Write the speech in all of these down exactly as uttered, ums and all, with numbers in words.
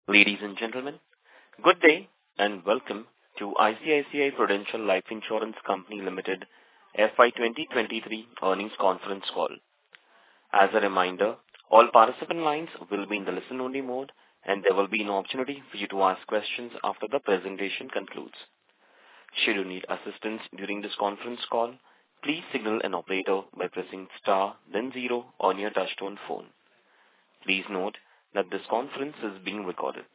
Ladies and gentlemen, good day and welcome to I C I C I Prudential Life Insurance Company Limited F Y twenty twenty-three earnings conference call. As a reminder, all participant lines will be in the listen-only mode, and there will be an opportunity for you to ask questions after the presentation concludes. Should you need assistance during this conference call, please signal an operator by pressing star then zero on your touchtone phone. Please note that this conference is being recorded.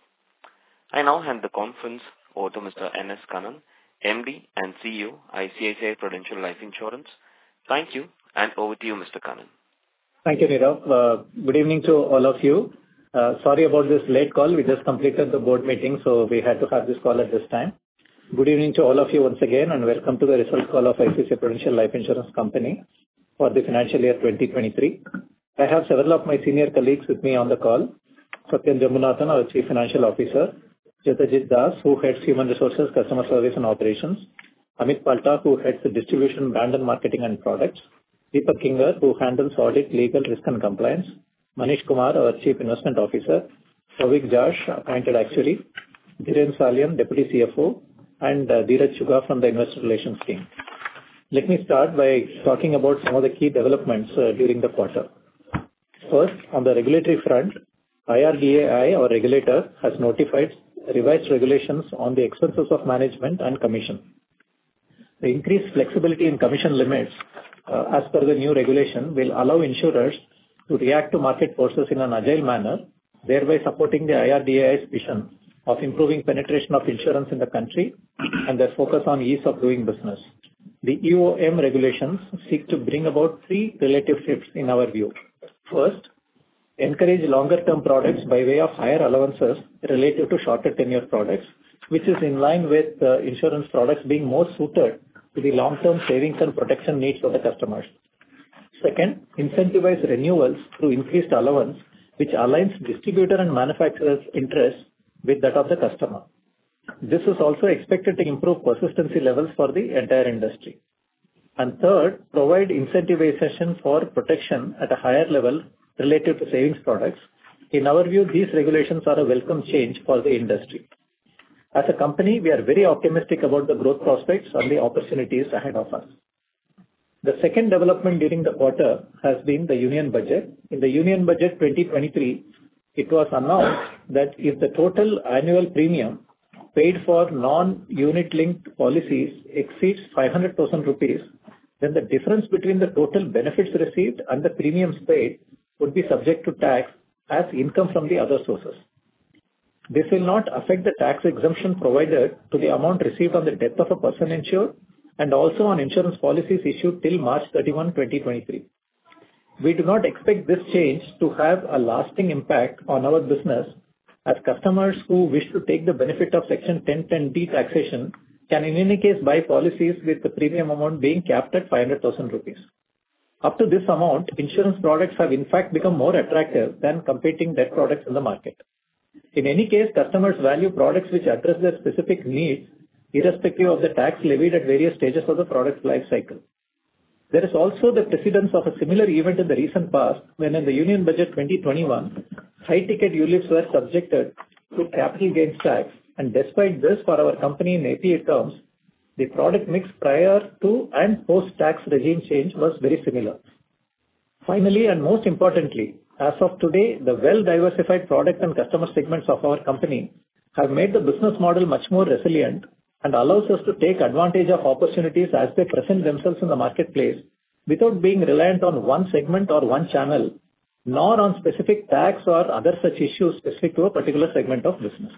I now hand the conference over to Mister N S Kannan, M D and C E O, I C I C I Prudential Life Insurance. Thank you, and over to you, Mister Kannan. Thank you, Nirav. Uh, good evening to all of you. Uh, sorry about this late call. We just completed the board meeting, so we had to have this call at this time. Good evening to all of you once again, and welcome to the results call of I C I C I Prudential Life Insurance Company for the financial year twenty twenty-three. I have several of my senior colleagues with me on the call. Satyan Jambunathan, our Chief Financial Officer, Jatajit Das, who heads Human Resources, Customer Service and Operations, Amit Palta, who heads the Distribution, Brand and Marketing and Products, Deepak Kinger, who handles Audit, Legal, Risk and Compliance, Manish Kumar, our Chief Investment Officer, Savik Josh, Appointed Actuary, Dhiren Salian, Deputy C F O, and uh, Dheeraj Chuga from the Investor Relations team. Let me start by talking about some of the key developments uh, during the quarter. First, on the regulatory front, I R D A I, our regulator, has notified revised regulations on the expenses of management and commission. The increased flexibility in commission limits, uh, as per the new regulation, will allow insurers to react to market forces in an agile manner, thereby supporting the I R D A I's vision of improving penetration of insurance in the country and their focus on ease of doing business. The E O M regulations seek to bring about three relative shifts in our view. First, encourage longer-term products by way of higher allowances relative to shorter tenure products, which is in line with uh, insurance products being more suited to the long-term savings and protection needs of the customers. Second, incentivize renewals through increased allowance, which aligns distributor and manufacturer's interests with that of the customer. This is also expected to improve persistency levels for the entire industry. And third, provide incentivization for protection at a higher level related to savings products. In our view, these regulations are a welcome change for the industry. As a company, we are very optimistic about the growth prospects and the opportunities ahead of us. The second development during the quarter has been the Union Budget. In the Union Budget twenty twenty-three, it was announced that if the total annual premium paid for non-unit linked policies exceeds five hundred thousand rupees, then the difference between the total benefits received and the premiums paid would be subject to tax as income from the other sources. This will not affect the tax exemption provided to the amount received on the death of a person insured and also on insurance policies issued till March thirty-first, twenty twenty-three. We do not expect this change to have a lasting impact on our business, as customers who wish to take the benefit of Section ten ten D taxation can in any case buy policies with the premium amount being capped at five hundred thousand rupees. Up to this amount, insurance products have in fact become more attractive than competing debt products in the market. In any case, customers value products which address their specific needs, irrespective of the tax levied at various stages of the product's life cycle. There is also the precedence of a similar event in the recent past when in the Union Budget twenty twenty-one, high-ticket U L I Ps were subjected to capital gains tax, and despite this, for our company in A P A terms, the product mix prior to and post-tax regime change was very similar. Finally, and most importantly, as of today, the well-diversified product and customer segments of our company have made the business model much more resilient and allows us to take advantage of opportunities as they present themselves in the marketplace without being reliant on one segment or one channel, nor on specific tax or other such issues specific to a particular segment of business.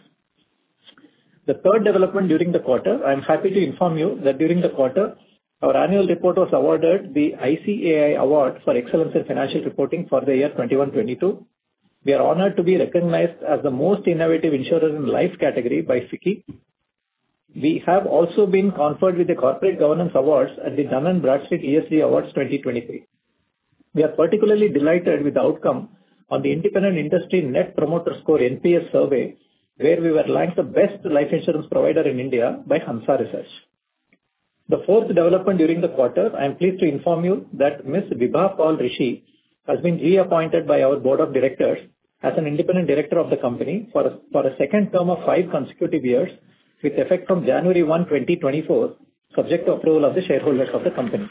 The third development during the quarter, I am happy to inform you that during the quarter, our annual report was awarded the I C A I Award for Excellence in Financial Reporting for the year twenty-one twenty-two. We are honored to be recognized as the most innovative insurer in life category by F I C I. We have also been conferred with the Corporate Governance Awards at the Dun and Bradstreet E S G Awards twenty twenty-three. We are particularly delighted with the outcome on the Independent Industry Net Promoter Score N P S survey, where we were ranked the best life insurance provider in India by Hansa Research. The fourth development during the quarter, I am pleased to inform you that Miz Vibha Paul Rishi has been reappointed by our Board of Directors as an independent director of the company for a, for a second term of five consecutive years with effect from January first, twenty twenty-four, subject to approval of the shareholders of the company.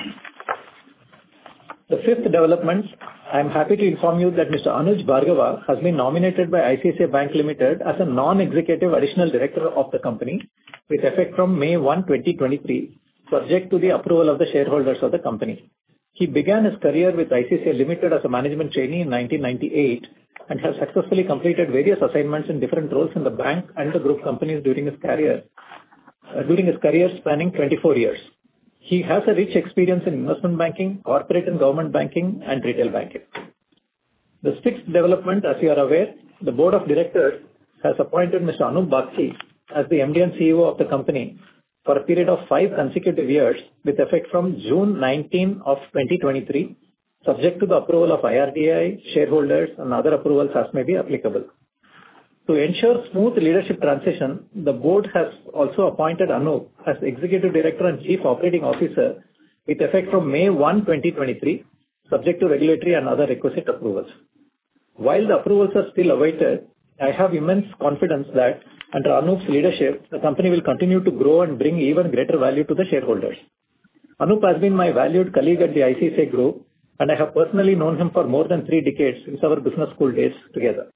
The fifth development, I am happy to inform you that Mister Anuj Bhargava has been nominated by I C I C I Bank Limited as a non-executive additional director of the company with effect from May first, twenty twenty-three, subject to the approval of the shareholders of the company. He began his career with I C I C I Limited as a management trainee in nineteen ninety-eight and has successfully completed various assignments in different roles in the bank and the group companies during his career, uh, during his career spanning twenty-four years. He has a rich experience in investment banking, corporate and government banking, and retail banking. The sixth development, as you are aware, the board of directors has appointed Mister Anup Bagchi as the M D and C E O of the company for a period of five consecutive years with effect from June nineteenth of twenty twenty-three, subject to the approval of I R D A I, shareholders, and other approvals as may be applicable. To ensure smooth leadership transition, the board has also appointed Anup as Executive Director and Chief Operating Officer with effect from May first, twenty twenty-three, subject to regulatory and other requisite approvals. While the approvals are still awaited, I have immense confidence that under Anup's leadership, the company will continue to grow and bring even greater value to the shareholders. Anup has been my valued colleague at the I C I C I Group, and I have personally known him for more than three decades since our business school days together.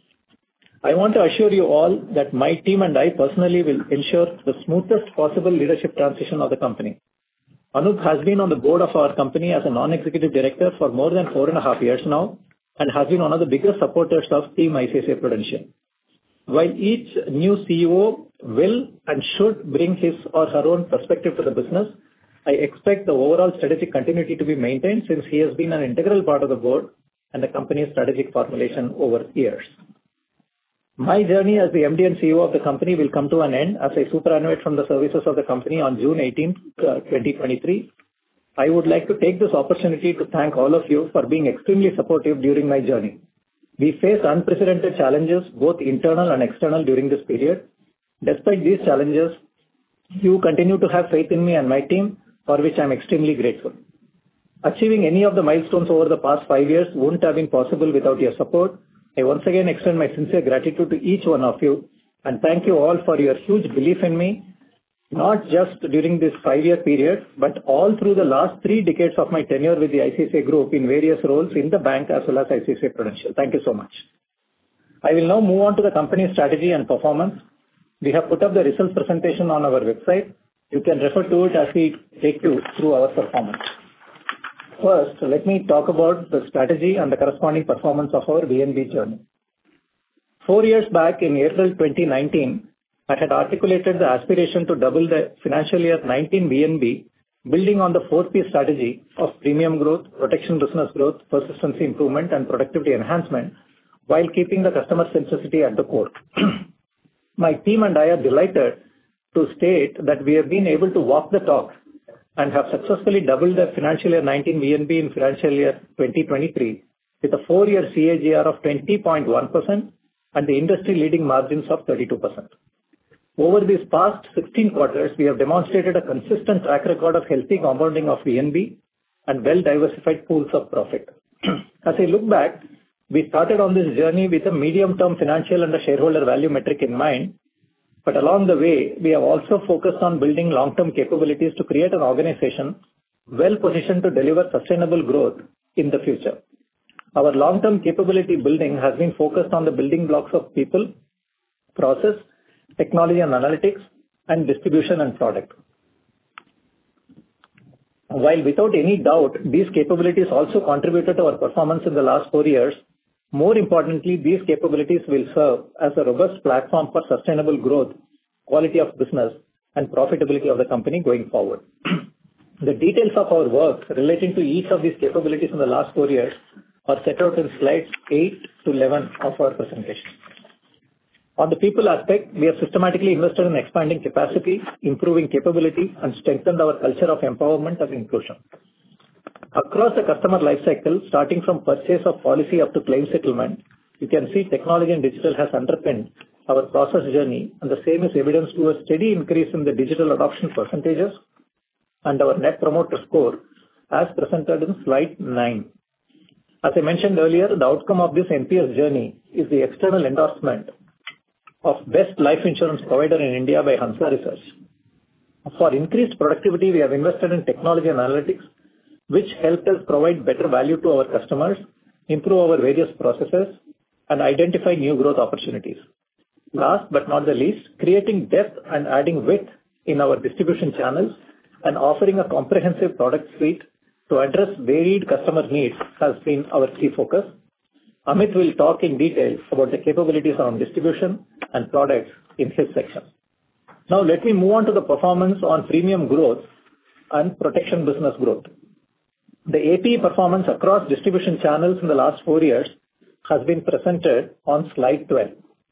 I want to assure you all that my team and I personally will ensure the smoothest possible leadership transition of the company. Anup has been on the board of our company as a non-executive director for more than four and a half years now and has been one of the biggest supporters of Team I C I C I Prudential. While each new C E O will and should bring his or her own perspective to the business, I expect the overall strategic continuity to be maintained since he has been an integral part of the board and the company's strategic formulation over years. My journey as the M D and C E O of the company will come to an end as I superannuate from the services of the company on June eighteenth, twenty twenty-three. I would like to take this opportunity to thank all of you for being extremely supportive during my journey. We face unprecedented challenges, both internal and external, during this period. Despite these challenges, you continue to have faith in me and my team, for which I am extremely grateful. Achieving any of the milestones over the past five years wouldn't have been possible without your support. I once again extend my sincere gratitude to each one of you and thank you all for your huge belief in me, not just during this five-year period, but all through the last three decades of my tenure with the I C I C I Group in various roles in the bank as well as I C I C I Prudential. Thank you so much. I will now move on to the company's strategy and performance. We have put up the results presentation on our website. You can refer to it as we take you through our performance. First, let me talk about the strategy and the corresponding performance of our V N B journey. Four years back in April twenty nineteen, I had articulated the aspiration to double the financial year nineteen V N B, building on the four P strategy of premium growth, protection business growth, persistency improvement, and productivity enhancement, while keeping the customer centricity at the core. My team and I are delighted to state that we have been able to walk the talk and have successfully doubled the financial year nineteen V N B in financial year twenty twenty-three with a four-year C A G R of twenty point one percent and the industry-leading margins of thirty-two percent. Over these past sixteen quarters, we have demonstrated a consistent track record of healthy compounding of V N B and well-diversified pools of profit. As I look back, we started on this journey with a medium-term financial and a shareholder value metric in mind, but along the way, we have also focused on building long-term capabilities to create an organization well-positioned to deliver sustainable growth in the future. Our long-term capability building has been focused on the building blocks of people, process, technology and analytics, and distribution and product. While without any doubt, these capabilities also contributed to our performance in the last four years, more importantly, these capabilities will serve as a robust platform for sustainable growth, quality of business, and profitability of the company going forward. The details of our work relating to each of these capabilities in the last four years are set out in slides eight to eleven of our presentation. On the people aspect, we have systematically invested in expanding capacity, improving capability, and strengthened our culture of empowerment and inclusion. Across the customer lifecycle, starting from purchase of policy up to claim settlement, you can see technology and digital has underpinned our process journey, and the same is evidence to a steady increase in the digital adoption percentages and our net promoter score as presented in slide nine. As I mentioned earlier, the outcome of this N P S journey is the external endorsement of best life insurance provider in India by Hansa Research. For increased productivity, we have invested in technology and analytics, which helped us provide better value to our customers, improve our various processes, and identify new growth opportunities. Last but not the least, creating depth and adding width in our distribution channels and offering a comprehensive product suite to address varied customer needs has been our key focus. Amit will talk in detail about the capabilities on distribution and products in his section. Now let me move on to the performance on premium growth and protection business growth. The A P E performance across distribution channels in the last four years has been presented on slide twelve.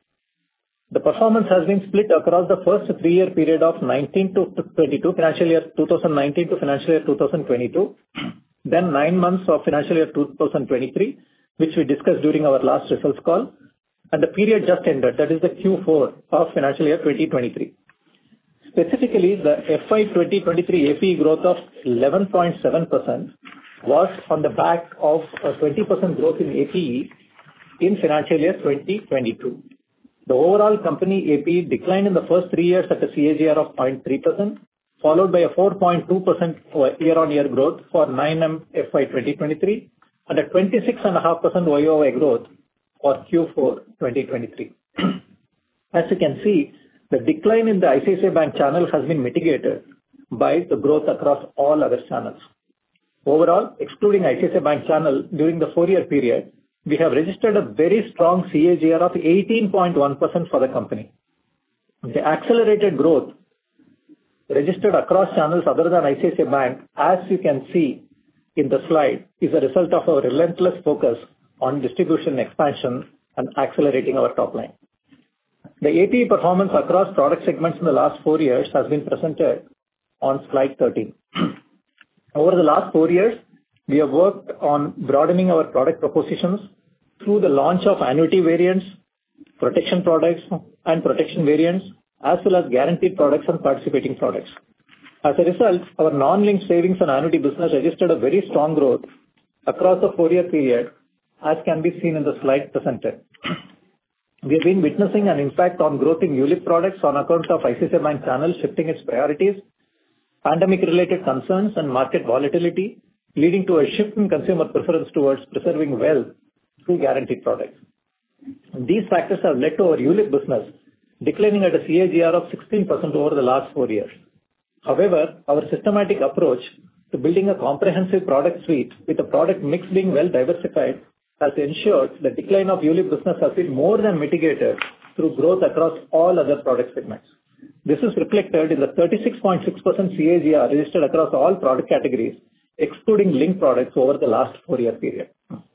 The performance has been split across the first three-year period of nineteen to twenty-two, financial year twenty nineteen to financial year twenty twenty-two, then nine months of financial year twenty twenty-three, which we discussed during our last results call, and the period just ended, that is the Q four of financial year twenty twenty-three. Specifically, the F Y twenty twenty-three A P E growth of eleven point seven percent was on the back of a twenty percent growth in A P E in financial year twenty twenty-two. The overall company A P E declined in the first three years at a C A G R of zero point three percent, followed by a four point two percent year-on-year growth for nine M F Y twenty twenty-three and a twenty-six point five percent Y O Y growth for Q four twenty twenty-three. As you can see, the decline in the I C I C I Bank channel has been mitigated by the growth across all other channels. Overall, excluding I C I C I Bank channel during the four-year period, we have registered a very strong C A G R of eighteen point one percent for the company. The accelerated growth registered across channels other than I C I C I Bank, as you can see in the slide, is a result of our relentless focus on distribution expansion and accelerating our top line. The A P E performance across product segments in the last four years has been presented on slide thirteen. Over the last four years, we have worked on broadening our product propositions through the launch of annuity variants, protection products and protection variants, as well as guaranteed products and participating products. As a result, our non-linked savings and annuity business registered a very strong growth across the four-year period, as can be seen in the slide presented. We have been witnessing an impact on growth in U L I P products on account of I C I C I Bank channel shifting its priorities, pandemic-related concerns and market volatility, leading to a shift in consumer preference towards preserving wealth through guaranteed products. These factors have led to our U L I P business declining at a C A G R of sixteen percent over the last four years. However, our systematic approach to building a comprehensive product suite with a product mix being well diversified has ensured the decline of U L I P business has been more than mitigated through growth across all other product segments. This is reflected in the thirty-six point six percent C A G R registered across all product categories, excluding linked products over the last four-year period.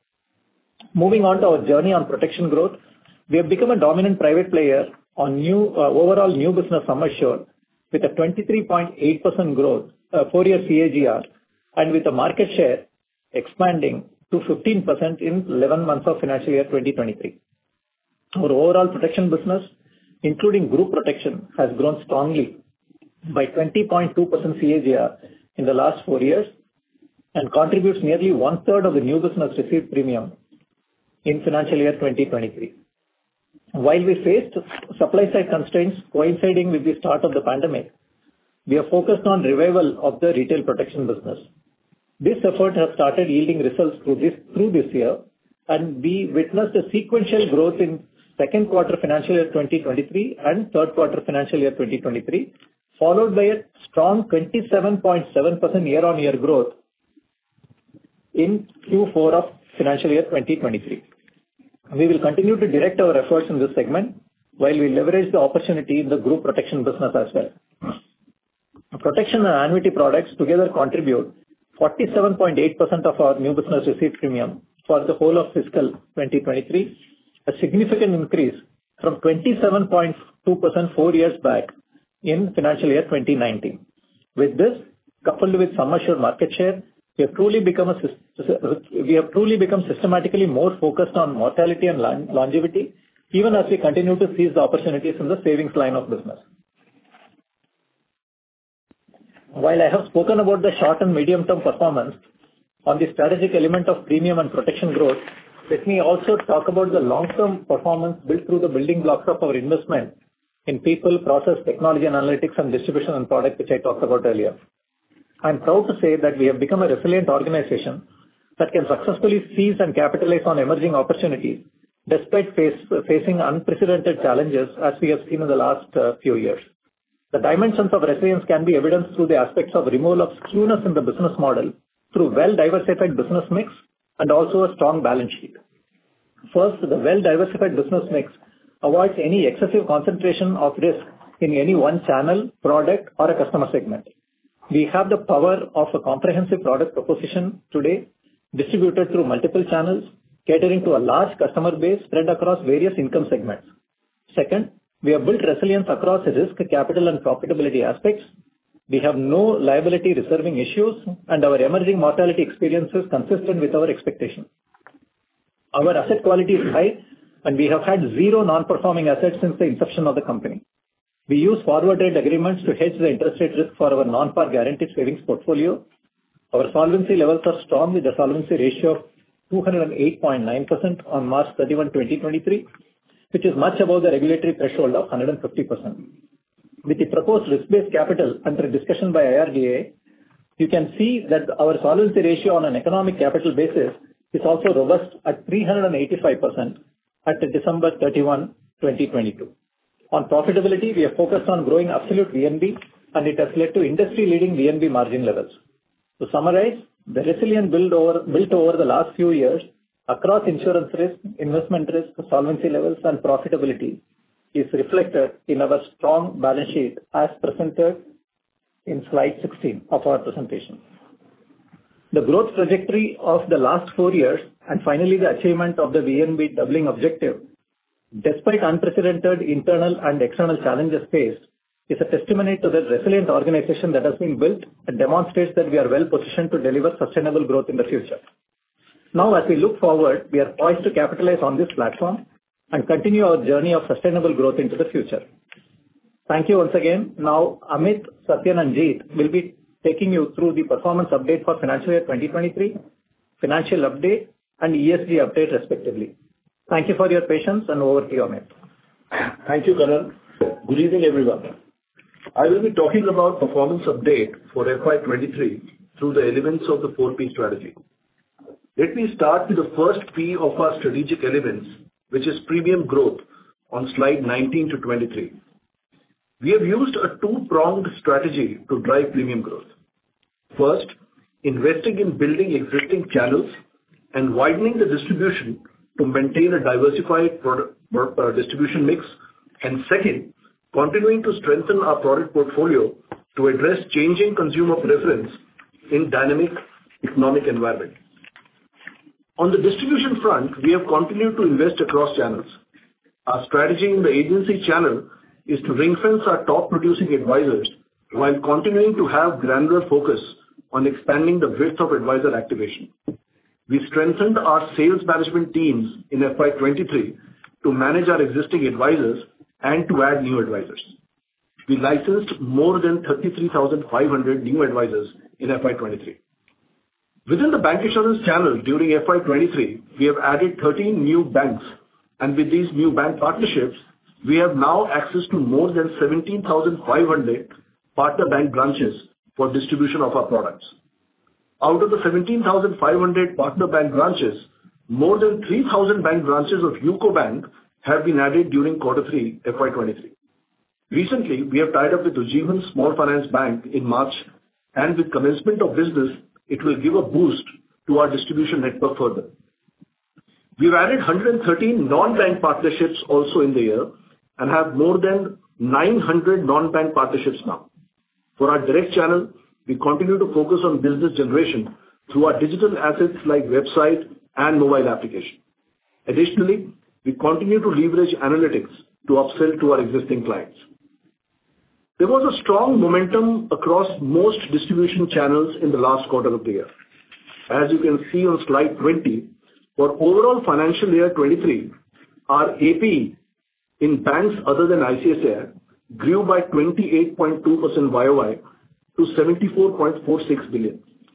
Moving on to our journey on protection growth, we have become a dominant private player on new uh, overall new business sum assured with a twenty-three point eight percent growth, uh, four-year C A G R, and with a market share expanding to fifteen percent in eleven months of financial year twenty twenty-three. Our overall protection business, including group protection, has grown strongly by twenty point two percent C A G R in the last four years and contributes nearly one-third of the new business received premium in financial year twenty twenty-three. While we faced supply-side constraints coinciding with the start of the pandemic, we are focused on revival of the retail protection business. This effort has started yielding results through this, through this year, and we witnessed a sequential growth in second quarter financial year twenty twenty-three and third quarter financial year twenty twenty-three, followed by a strong twenty-seven point seven percent year-on-year growth in Q four of financial year twenty twenty-three. We will continue to direct our efforts in this segment while we leverage the opportunity in the group protection business as well. Protection and annuity products together contribute forty-seven point eight percent of our new business received premium for the whole of fiscal twenty twenty-three, a significant increase from twenty-seven point two percent four years back in financial year twenty nineteen. With this, coupled with sum assured market share, we have truly become a we have truly become systematically more focused on mortality and longevity, even as we continue to seize the opportunities in the savings line of business. While I have spoken about the short and medium term performance, On the strategic element of premium and protection growth, let me also talk about the long-term performance built through the building blocks of our investment in people, process, technology and analytics, and distribution and product, which I talked about earlier. I'm proud to say that we have become a resilient organization that can successfully seize and capitalize on emerging opportunities despite face, facing unprecedented challenges as we have seen in the last uh, few years. The dimensions of resilience can be evidenced through the aspects of removal of skewness in the business model through well-diversified business mix and also a strong balance sheet. First, the well-diversified business mix avoids any excessive concentration of risk in any one channel, product, or a customer segment. We have the power of a comprehensive product proposition today, distributed through multiple channels, catering to a large customer base spread across various income segments. Second, we have built resilience across risk, capital, and profitability aspects. We have no liability reserving issues, and our emerging mortality experience is consistent with our expectation. Our asset quality is high, and we have had zero non-performing assets since the inception of the company. We use forward rate agreements to hedge the interest rate risk for our non-par guaranteed savings portfolio. Our solvency levels are strong with a solvency ratio of two hundred eight point nine percent on March thirty-first, twenty twenty-three, which is much above the regulatory threshold of one hundred fifty percent. With the proposed risk-based capital under discussion by I R D A, you can see that our solvency ratio on an economic capital basis is also robust at three hundred eighty-five percent at December thirty-first, twenty twenty-two. On profitability, we have focused on growing absolute V N B, and it has led to industry-leading V N B margin levels. To summarize, the resilience built over, built over the last few years across insurance risk, investment risk, solvency levels, and profitability is reflected in our strong balance sheet as presented in slide sixteen of our presentation. The growth trajectory of the last four years and finally the achievement of the V N B doubling objective, despite unprecedented internal and external challenges faced, is a testimony to the resilient organization that has been built and demonstrates that we are well positioned to deliver sustainable growth in the future. Now, as we look forward, we are poised to capitalize on this platform and continue our journey of sustainable growth into the future. Thank you once again. Now, Amit, Satyan, and Jeet will be taking you through the performance update for financial year twenty twenty-three, financial update, and E S G update respectively. Thank you for your patience, and over to you, Amit. Thank you, Karan. Good evening, everyone. I will be talking about performance update for F Y twenty-three through the elements of the four P strategy. Let me start with the first P of our strategic elements, which is premium growth, on slide nineteen to twenty-three. We have used a two-pronged strategy to drive premium growth. First, investing in building existing channels and widening the distribution to maintain a diversified product, uh, distribution mix. And second, continuing to strengthen our product portfolio to address changing consumer preference in dynamic economic environment. On the distribution front, we have continued to invest across channels. Our strategy in the agency channel is to ring-fence our top-producing advisors while continuing to have granular focus on expanding the width of advisor activation. We strengthened our sales management teams in F Y twenty-three to manage our existing advisors and to add new advisors. We licensed more than thirty-three thousand five hundred new advisors in F Y twenty-three. Within the bancassurance channel during F Y twenty-three, we have added thirteen new banks, and with these new bank partnerships, we have now access to more than seventeen thousand five hundred partner bank branches for distribution of our products. Out of the seventeen thousand five hundred partner bank branches, more than three thousand bank branches of UCO Bank have been added during quarter three F Y twenty-three. Recently, we have tied up with Ujjivan Small Finance Bank in March, and with commencement of business, it will give a boost to our distribution network further. We've added one hundred thirteen non-bank partnerships also in the year and have more than nine hundred non-bank partnerships now. For our direct channel, we continue to focus on business generation through our digital assets like website and mobile application. Additionally, we continue to leverage analytics to upsell to our existing clients. There was a strong momentum across most distribution channels in the last quarter of the year. As you can see on slide twenty, for overall financial year twenty-three, our A P in banks other than I C I C I grew by twenty-eight point two percent Y O Y to seventy-four point four six billion.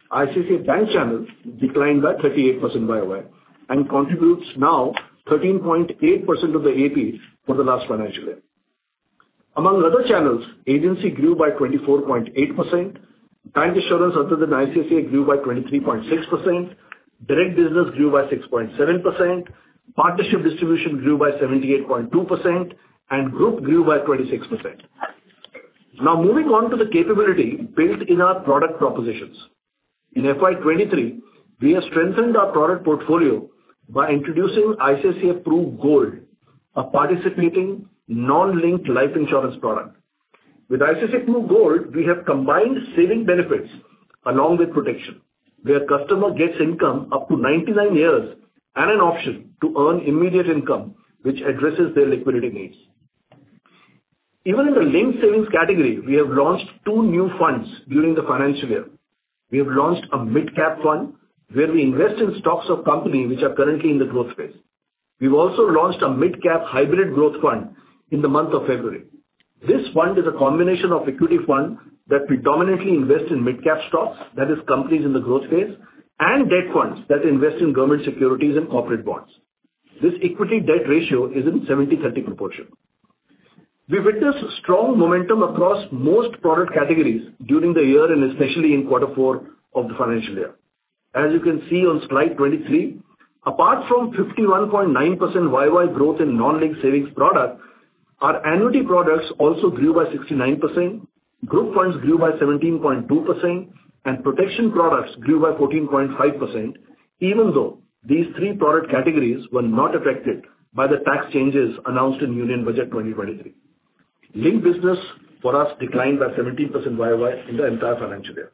I C I C I Bank channel declined by thirty-eight percent Y O Y and contributes now thirteen point eight percent of the A P for the last financial year. Among other channels, agency grew by twenty-four point eight percent, bank insurance other than I C I C I grew by twenty-three point six percent, direct business grew by six point seven percent, partnership distribution grew by seventy-eight point two percent, and group grew by twenty-six percent. Now moving on to the capability built in our product propositions. In F Y twenty-three, we have strengthened our product portfolio by introducing I C I C I Pru Gold, a participating non-linked life insurance product. With I C I C I Pru Gold, we have combined saving benefits along with protection, where customer gets income up to ninety-nine years and an option to earn immediate income, which addresses their liquidity needs. Even in the linked savings category, we have launched two new funds during the financial year. We have launched a mid-cap fund where we invest in stocks of companies which are currently in the growth phase. We've also launched a mid-cap hybrid growth fund in the month of February. This fund is a combination of equity fund that predominantly invest in mid-cap stocks, that is companies in the growth phase, and debt funds that invest in government securities and corporate bonds. This equity-debt ratio is in seventy thirty proportion. We witnessed strong momentum across most product categories during the year and especially in quarter four of the financial year. As you can see on slide twenty-three, apart from fifty-one point nine percent Y O Y growth in non-linked savings product, our annuity products also grew by sixty-nine percent, group funds grew by seventeen point two percent, and protection products grew by fourteen point five percent, even though these three product categories were not affected by the tax changes announced in Union Budget twenty twenty-three. Linked business for us declined by seventeen percent Y O Y in the entire financial year.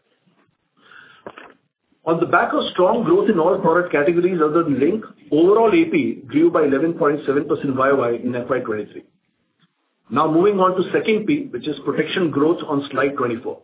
On the back of strong growth in all product categories other than link, overall A P grew by eleven point seven percent Y O Y in F Y twenty-three. Now moving on to second P, which is protection growth on slide twenty-four.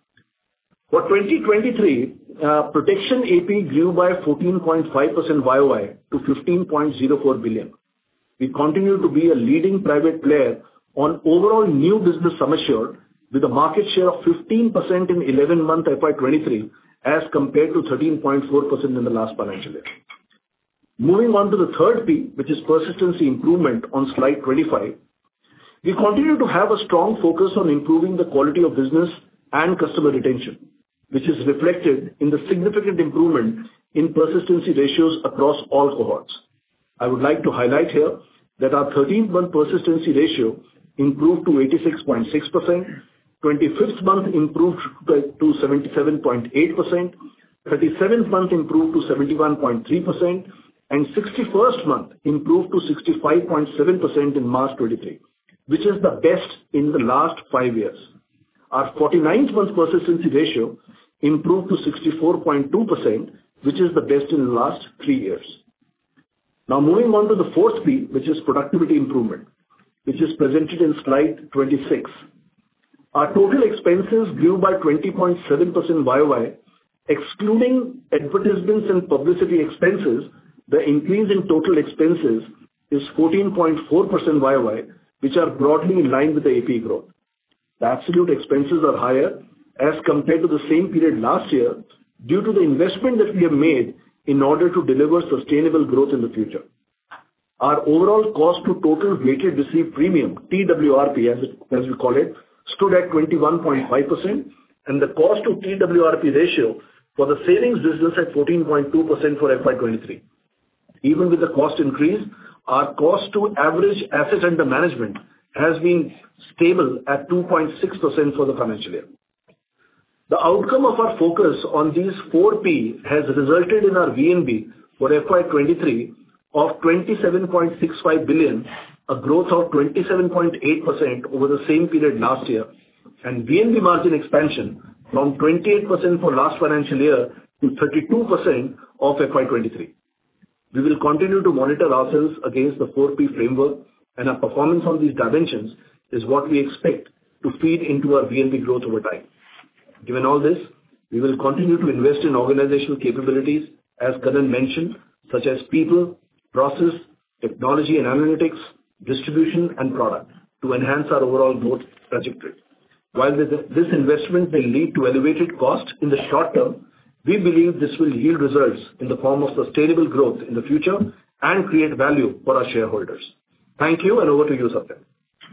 For twenty twenty-three, uh, protection A P grew by fourteen point five percent Y O Y to fifteen point zero four billion. We continue to be a leading private player on overall new business sum assured with a market share of fifteen percent in eleven month F Y twenty-three as compared to thirteen point four percent in the last financial year. Moving on to the third P, which is persistency improvement on slide twenty-five. We continue to have a strong focus on improving the quality of business and customer retention, which is reflected in the significant improvement in persistency ratios across all cohorts. I would like to highlight here that our thirteenth month persistency ratio improved to eighty-six point six percent, twenty-fifth month improved to seventy-seven point eight percent, thirty-seventh month improved to seventy-one point three percent, and sixty-first month improved to sixty-five point seven percent in March twenty-three, which is the best in the last five years. Our forty-ninth month persistency ratio improved to sixty-four point two percent, which is the best in the last three years. Now moving on to the fourth P, which is productivity improvement, which is presented in slide twenty-six. Our total expenses grew by twenty point seven percent Y O Y. Excluding advertisements and publicity expenses, the increase in total expenses is fourteen point four percent Y O Y, which are broadly in line with the A P growth. The absolute expenses are higher as compared to the same period last year due to the investment that we have made in order to deliver sustainable growth in the future. Our overall cost to total weighted received premium, T W R P as, it, as we call it, stood at twenty-one point five percent, and the cost to T W R P ratio for the savings business at fourteen point two percent for F Y twenty-three. Even with the cost increase, our cost to average assets under management has been stable at two point six percent for the financial year. The outcome of our focus on these four P has resulted in our V N B for F Y twenty-three of twenty-seven point six five billion, a growth of twenty-seven point eight percent over the same period last year, and V N B margin expansion from twenty-eight percent for last financial year to thirty-two percent of F Y twenty-three. We will continue to monitor ourselves against the four P framework, and our performance on these dimensions is what we expect to feed into our V N B growth over time. Given all this, we will continue to invest in organizational capabilities, as Karan mentioned, such as people, process, technology and analytics, distribution and product to enhance our overall growth trajectory. While this investment may lead to elevated cost in the short term, We believe this will yield results in the form of sustainable growth in the future and create value for our shareholders. Thank you, and over to you, Satyam.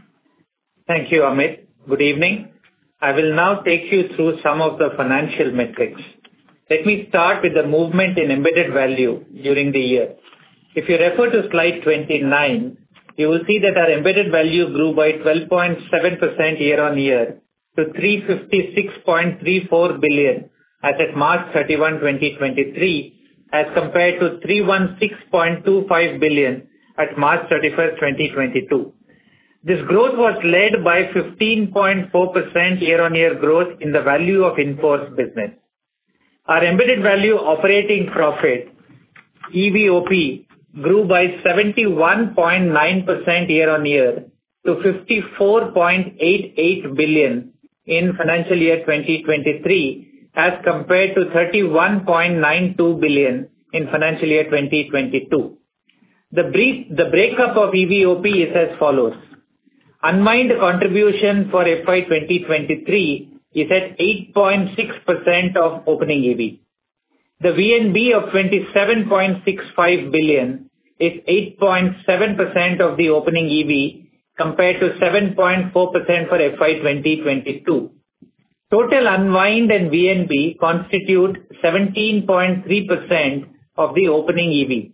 Thank you, Amit. Good evening. I will now take you through some of the financial metrics. Let me start with the movement in embedded value during the year. If you refer to slide twenty-nine, you will see that our embedded value grew by twelve point seven percent year-on-year to three hundred fifty-six point three four billion as at March thirty-first, twenty twenty-three, as compared to three hundred sixteen point two five billion at March thirty-first, twenty twenty-two. This growth was led by fifteen point four percent year-on-year growth in the value of in-force business. Our embedded value operating profit, E V O P, grew by seventy-one point nine percent year-on-year to fifty-four point eight eight billion in financial year twenty twenty-three as compared to thirty-one point nine two billion in financial year twenty twenty-two. The brief, the breakup of E V O P is as follows. Unwind contribution for F Y twenty twenty-three is at eight point six percent of opening E V. The V N B of twenty-seven point six five billion is eight point seven percent of the opening E V compared to seven point four percent for F Y twenty twenty-two. Total unwind and V N B constitute seventeen point three percent of the opening E V.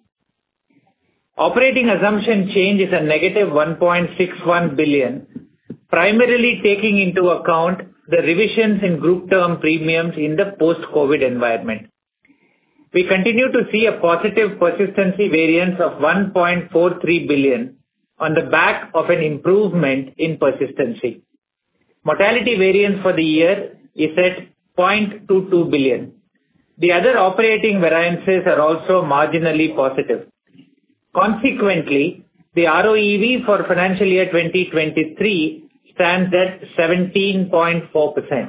Operating assumption change is a negative one point six one billion, primarily taking into account the revisions in group term premiums in the post-COVID environment. We continue to see a positive persistency variance of one point four three billion on the back of an improvement in persistency. Mortality variance for the year is at zero point two two billion. The other operating variances are also marginally positive. Consequently, the R O E V for financial year twenty twenty-three stands at seventeen point four percent.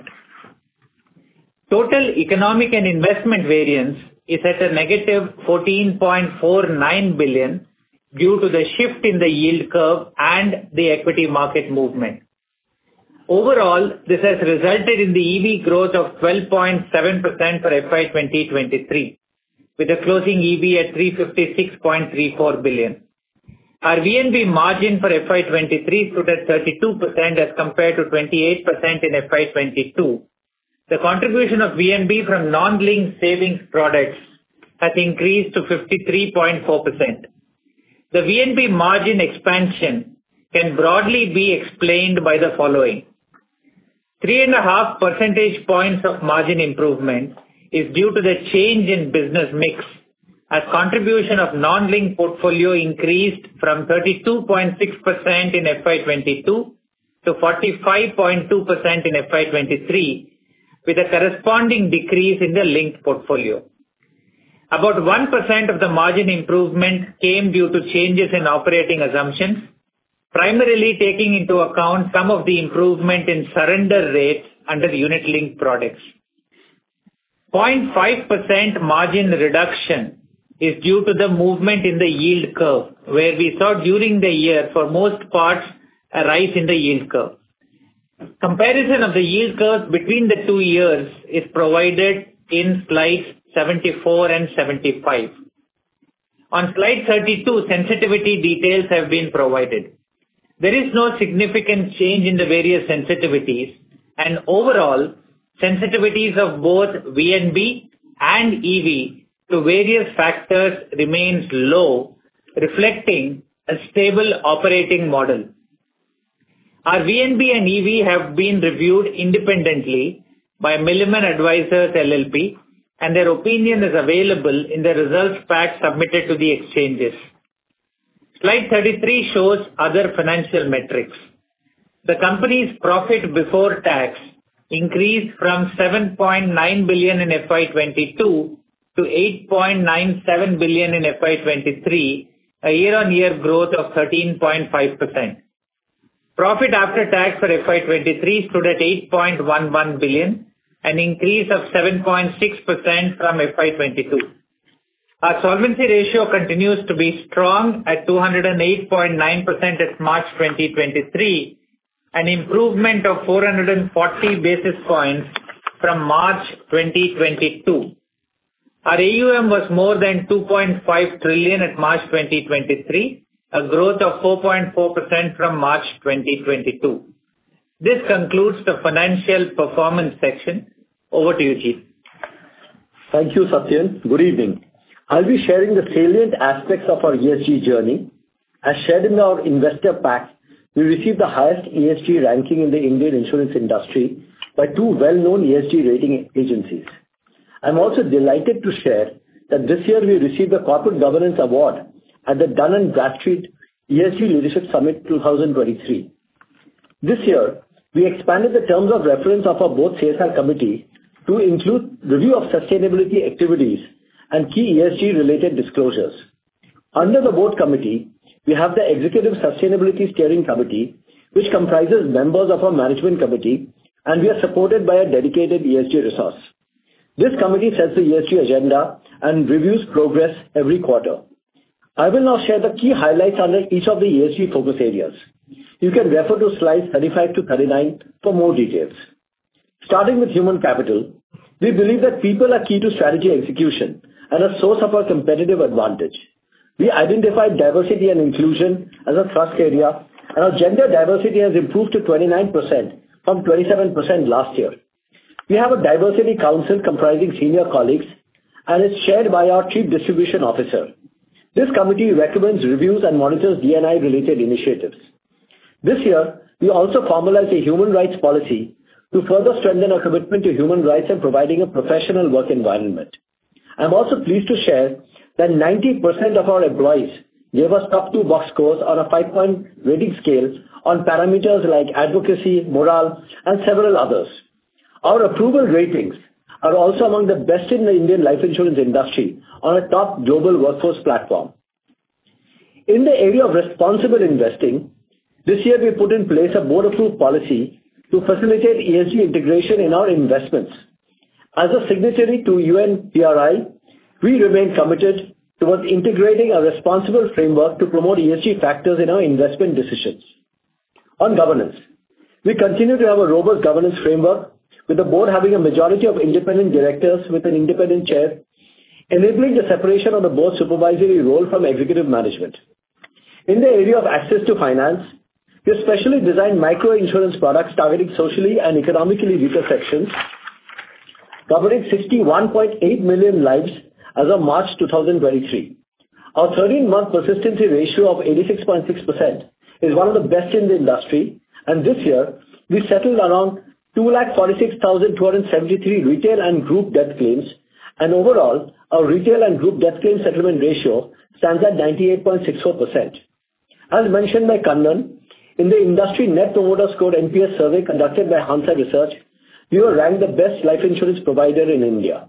Total economic and investment variance is at a negative fourteen point four nine billion due to the shift in the yield curve and the equity market movement. Overall, this has resulted in the E V growth of twelve point seven percent for F Y twenty twenty-three, with a closing E V at three hundred fifty-six point three four billion. Our V N B margin for F Y twenty-three stood at thirty-two percent as compared to twenty-eight percent in F Y twenty-two. The contribution of V N B from non-linked savings products has increased to fifty-three point four percent. The V N B margin expansion can broadly be explained by the following. Three and a half percentage points of margin improvement is due to the change in business mix as contribution of non-linked portfolio increased from thirty-two point six percent in F Y twenty-two to forty-five point two percent in F Y twenty-three, with a corresponding decrease in the linked portfolio. About one percent of the margin improvement came due to changes in operating assumptions, primarily taking into account some of the improvement in surrender rates under unit-linked products. zero point five percent margin reduction is due to the movement in the yield curve, where we saw during the year, for most parts, a rise in the yield curve. Comparison of the yield curves between the two years is provided in slides seventy-four and seventy-five. On slide thirty-two, sensitivity details have been provided. There is no significant change in the various sensitivities, and overall, sensitivities of both V N B and E V to various factors remains low, reflecting a stable operating model. Our V N B and E V have been reviewed independently by Milliman Advisors L L P, and their opinion is available in the results pack submitted to the exchanges. Slide thirty-three shows other financial metrics. The company's profit before tax increased from seven point nine billion in F Y twenty-two to eight point nine seven billion in F Y twenty-three, a year-on-year growth of thirteen point five percent. Profit after tax for F Y twenty-three stood at eight point one one billion, an increase of seven point six percent from F Y twenty-two. Our solvency ratio continues to be strong at two hundred eight point nine percent at March twenty twenty-three, an improvement of four hundred forty basis points from March twenty twenty-two. Our A U M was more than two point five trillion at March twenty twenty-three, a growth of four point four percent from March twenty twenty-two. This concludes the financial performance section. Over to you, Chief. Thank you, Satyan. Good evening. I'll be sharing the salient aspects of our E S G journey. As shared in our investor pack, we received the highest E S G ranking in the Indian insurance industry by two well-known E S G rating agencies. I'm also delighted to share that this year we received the Corporate Governance Award at the Dun and Bradstreet E S G Leadership Summit twenty twenty-three. This year, we expanded the terms of reference of our board C S R committee to include review of sustainability activities and key E S G-related disclosures. Under the board committee, we have the Executive Sustainability Steering Committee, which comprises members of our management committee, and we are supported by a dedicated E S G resource. This committee sets the E S G agenda and reviews progress every quarter. I will now share the key highlights under each of the E S G focus areas. You can refer to slides thirty-five to thirty-nine for more details. Starting with human capital, we believe that people are key to strategy execution and a source of our competitive advantage. We identified diversity and inclusion as a thrust area, and our gender diversity has improved to twenty-nine percent from twenty-seven percent last year. We have a diversity council comprising senior colleagues, and it's chaired by our Chief Distribution Officer. This committee recommends, reviews, and monitors D and I-related initiatives. This year, we also formalized a human rights policy to further strengthen our commitment to human rights and providing a professional work environment. I'm also pleased to share that ninety percent of our employees gave us top two box scores on a five-point rating scale on parameters like advocacy, morale, and several others. Our approval ratings are also among the best in the Indian life insurance industry on a top global workforce platform. In the area of responsible investing, this year we put in place a board-approved policy to facilitate E S G integration in our investments. As a signatory to U N P R I, we remain committed towards integrating a responsible framework to promote E S G factors in our investment decisions. On governance, we continue to have a robust governance framework, with the board having a majority of independent directors with an independent chair, enabling the separation of the board's supervisory role from executive management. In the area of access to finance, we have specially designed micro-insurance products targeting socially and economically weaker sections, covering sixty-one point eight million lives as of March twenty twenty-three. Our thirteen-month persistency ratio of eighty-six point six percent is one of the best in the industry, and this year we settled around two lakh forty-six thousand two hundred seventy-three retail and group death claims, and overall, our retail and group death claim settlement ratio stands at ninety-eight point six four percent. As mentioned by Kannan, in the industry Net Promoter Score N P S survey conducted by Hansa Research, we were ranked the best life insurance provider in India.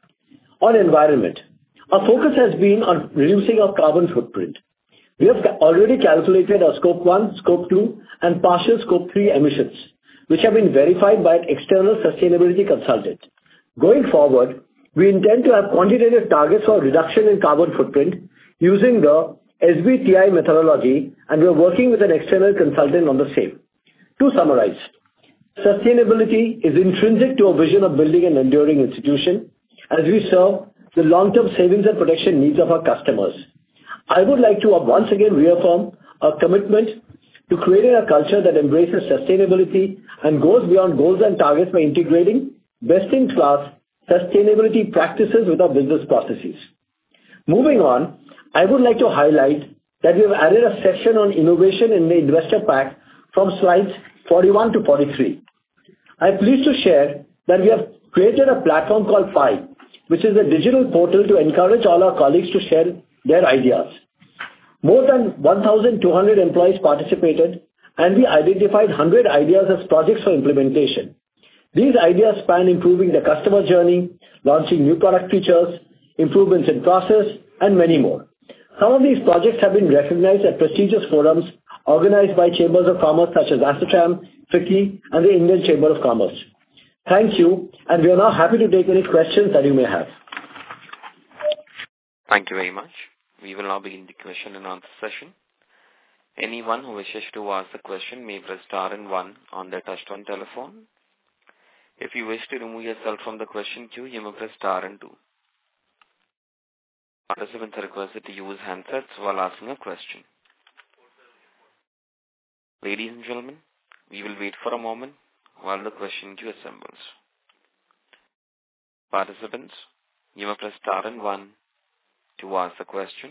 On environment, our focus has been on reducing our carbon footprint. We have already calculated our Scope one, Scope two, and partial Scope three emissions, which have been verified by an external sustainability consultant. Going forward, we intend to have quantitative targets for reduction in carbon footprint using the S B T I methodology, and we are working with an external consultant on the same. To summarize, sustainability is intrinsic to our vision of building an enduring institution as we serve the long-term savings and protection needs of our customers. I would like to once again reaffirm our commitment to creating a culture that embraces sustainability and goes beyond goals and targets by integrating best-in-class sustainability practices with our business processes. Moving on, I would like to highlight that we have added a section on innovation in the investor pack from slides forty-one to forty-three. I am pleased to share that we have created a platform called Pi, which is a digital portal to encourage all our colleagues to share their ideas. More than one thousand two hundred employees participated, and we identified one hundred ideas as projects for implementation. These ideas span improving the customer journey, launching new product features, improvements in process, and many more. Some of these projects have been recognized at prestigious forums organized by chambers of commerce such as ASSOCHAM, FICCI, and the Indian Chamber of Commerce. Thank you, and we are now happy to take any questions that you may have. Thank you very much. We will now begin the question and answer session. Anyone who wishes to ask a question may press star and one on their touchtone telephone. If you wish to remove yourself from the question queue, you may press star and two. Participants are requested to use handsets while asking a question. Ladies and gentlemen, we will wait for a moment while the question queue assembles. Participants, you may press star and one to ask the question.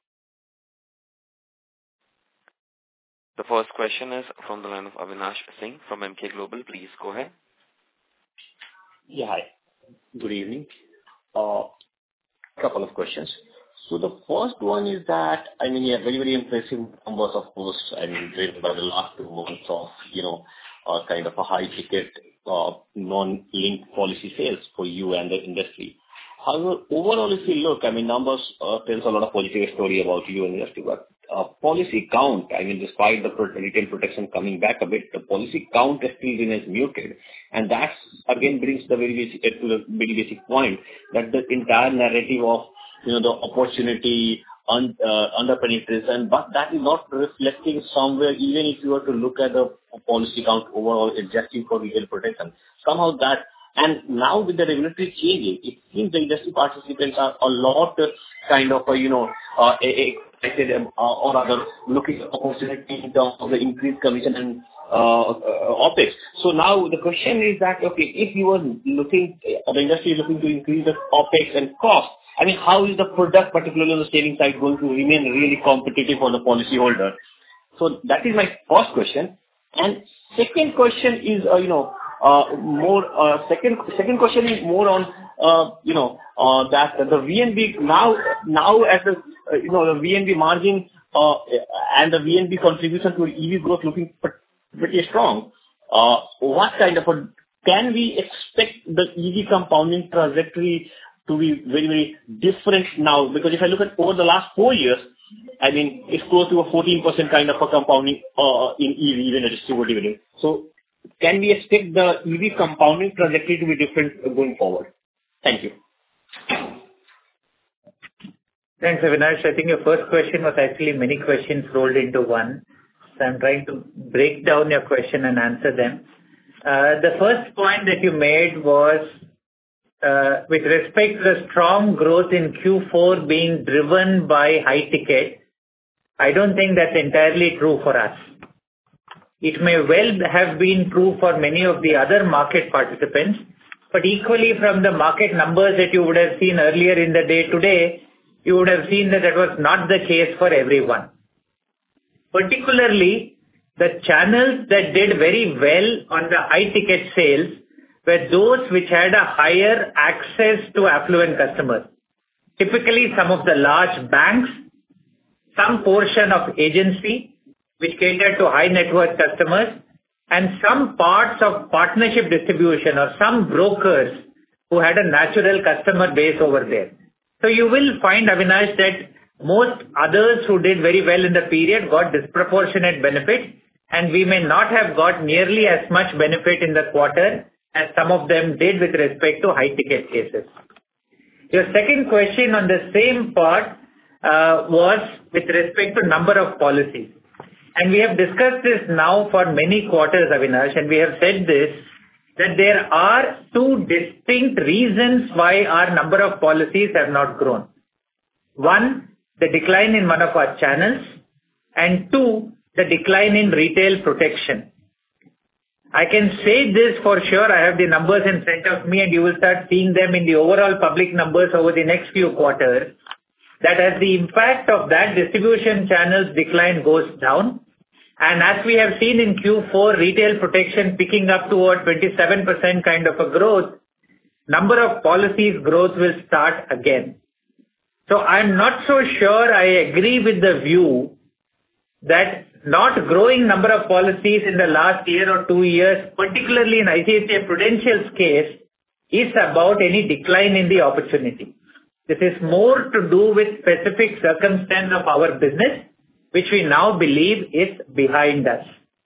The first question is from the line of Avinash Singh from Emkay Global. Please go ahead. Yeah, hi. Good evening. Uh, couple of questions. So the first one is that, I mean, yeah, very, very impressive numbers, of course, I mean, driven by the last two months of, you know, uh, kind of a high ticket, uh, non-linked policy sales for you and the industry. However, overall, if you look, I mean, numbers uh, tells a lot of positive story about you and the industry, but uh, policy count, I mean, despite the retail protection coming back a bit, the policy count still remains muted. And that, again, brings the very basic, to the very basic point that the entire narrative of, you know, the opportunity, un, uh, under penetration, but that is not reflecting somewhere, even if you were to look at the policy count overall, adjusting for retail protection. Somehow that, and now with the regulatory changing, it seems the industry participants are a lot uh, kind of, uh, you know, uh, excited uh, or rather looking at opportunity in terms of the increased commission and uh, uh, OPEX. So now the question is that, okay, if you were looking, uh, the industry is looking to increase the OPEX and cost, I mean, how is the product, particularly on the savings side, going to remain really competitive for the policyholder? So that is my first question. And second question is, uh, you know, uh, more, uh, second, second question is more on, uh, you know, uh, that the V N B now, now as the, uh, you know, the V N B margin, uh, and the V N B contribution to E V growth looking pretty strong. Uh, what kind of a, can we expect the E V compounding trajectory to be very, very different now? Because if I look at over the last four years, I mean, it's close to a fourteen percent kind of a compounding uh, in E V, even a distributed dividend. So can we expect the E V compounding trajectory to be different going forward? Thank you. Thanks, Avinash. I think your first question was actually many questions rolled into one. So I'm trying to break down your question and answer them. Uh, the first point that you made was Uh, with respect to the strong growth in Q four being driven by high ticket, I don't think that's entirely true for us. It may well have been true for many of the other market participants, but equally from the market numbers that you would have seen earlier in the day today, you would have seen that that was not the case for everyone. Particularly, the channels that did very well on the high ticket sales were those which had a higher access to affluent customers. Typically, some of the large banks, some portion of agency, which catered to high net worth customers, and some parts of partnership distribution or some brokers who had a natural customer base over there. So you will find, Avinash, that most others who did very well in the period got disproportionate benefit, and we may not have got nearly as much benefit in the quarter as some of them did with respect to high ticket cases. Your second question on the same part uh, was with respect to number of policies. And we have discussed this now for many quarters, Avinash, and we have said this, that there are two distinct reasons why our number of policies have not grown. One, the decline in one of our channels, and two, the decline in retail protection. I can say this for sure. I have the numbers in front of me, and you will start seeing them in the overall public numbers over the next few quarters, that as the impact of that distribution channels decline goes down, and as we have seen in Q four, retail protection picking up toward twenty-seven percent kind of a growth, number of policies growth will start again. So I'm not so sure I agree with the view that not growing number of policies in the last year or two years, particularly in I C I C I Prudential's case, is about any decline in the opportunity. This is more to do with specific circumstance of our business, which we now believe is behind us.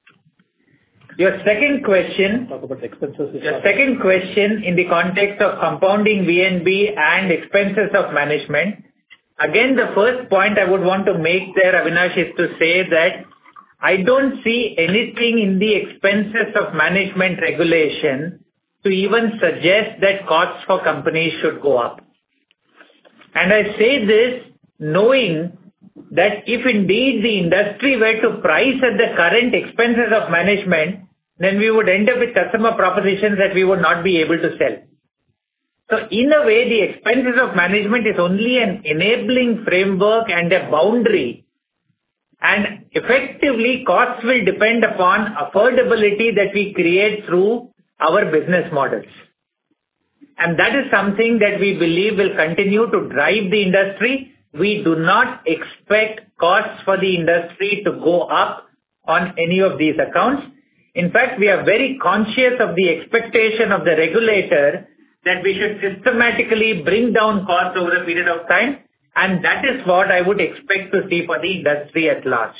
Your second question, Talk about expenses. your second question in the context of compounding V N B and expenses of management. Again, the first point I would want to make there, Avinash, is to say that I don't see anything in the expenses of management regulation to even suggest that costs for companies should go up. And I say this knowing that if indeed the industry were to price at the current expenses of management, then we would end up with customer propositions that we would not be able to sell. So in a way, the expenses of management is only an enabling framework and a boundary. And effectively, costs will depend upon affordability that we create through our business models. And that is something that we believe will continue to drive the industry. We do not expect costs for the industry to go up on any of these accounts. In fact, we are very conscious of the expectation of the regulator that we should systematically bring down costs over a period of time, and that is what I would expect to see for the industry at large.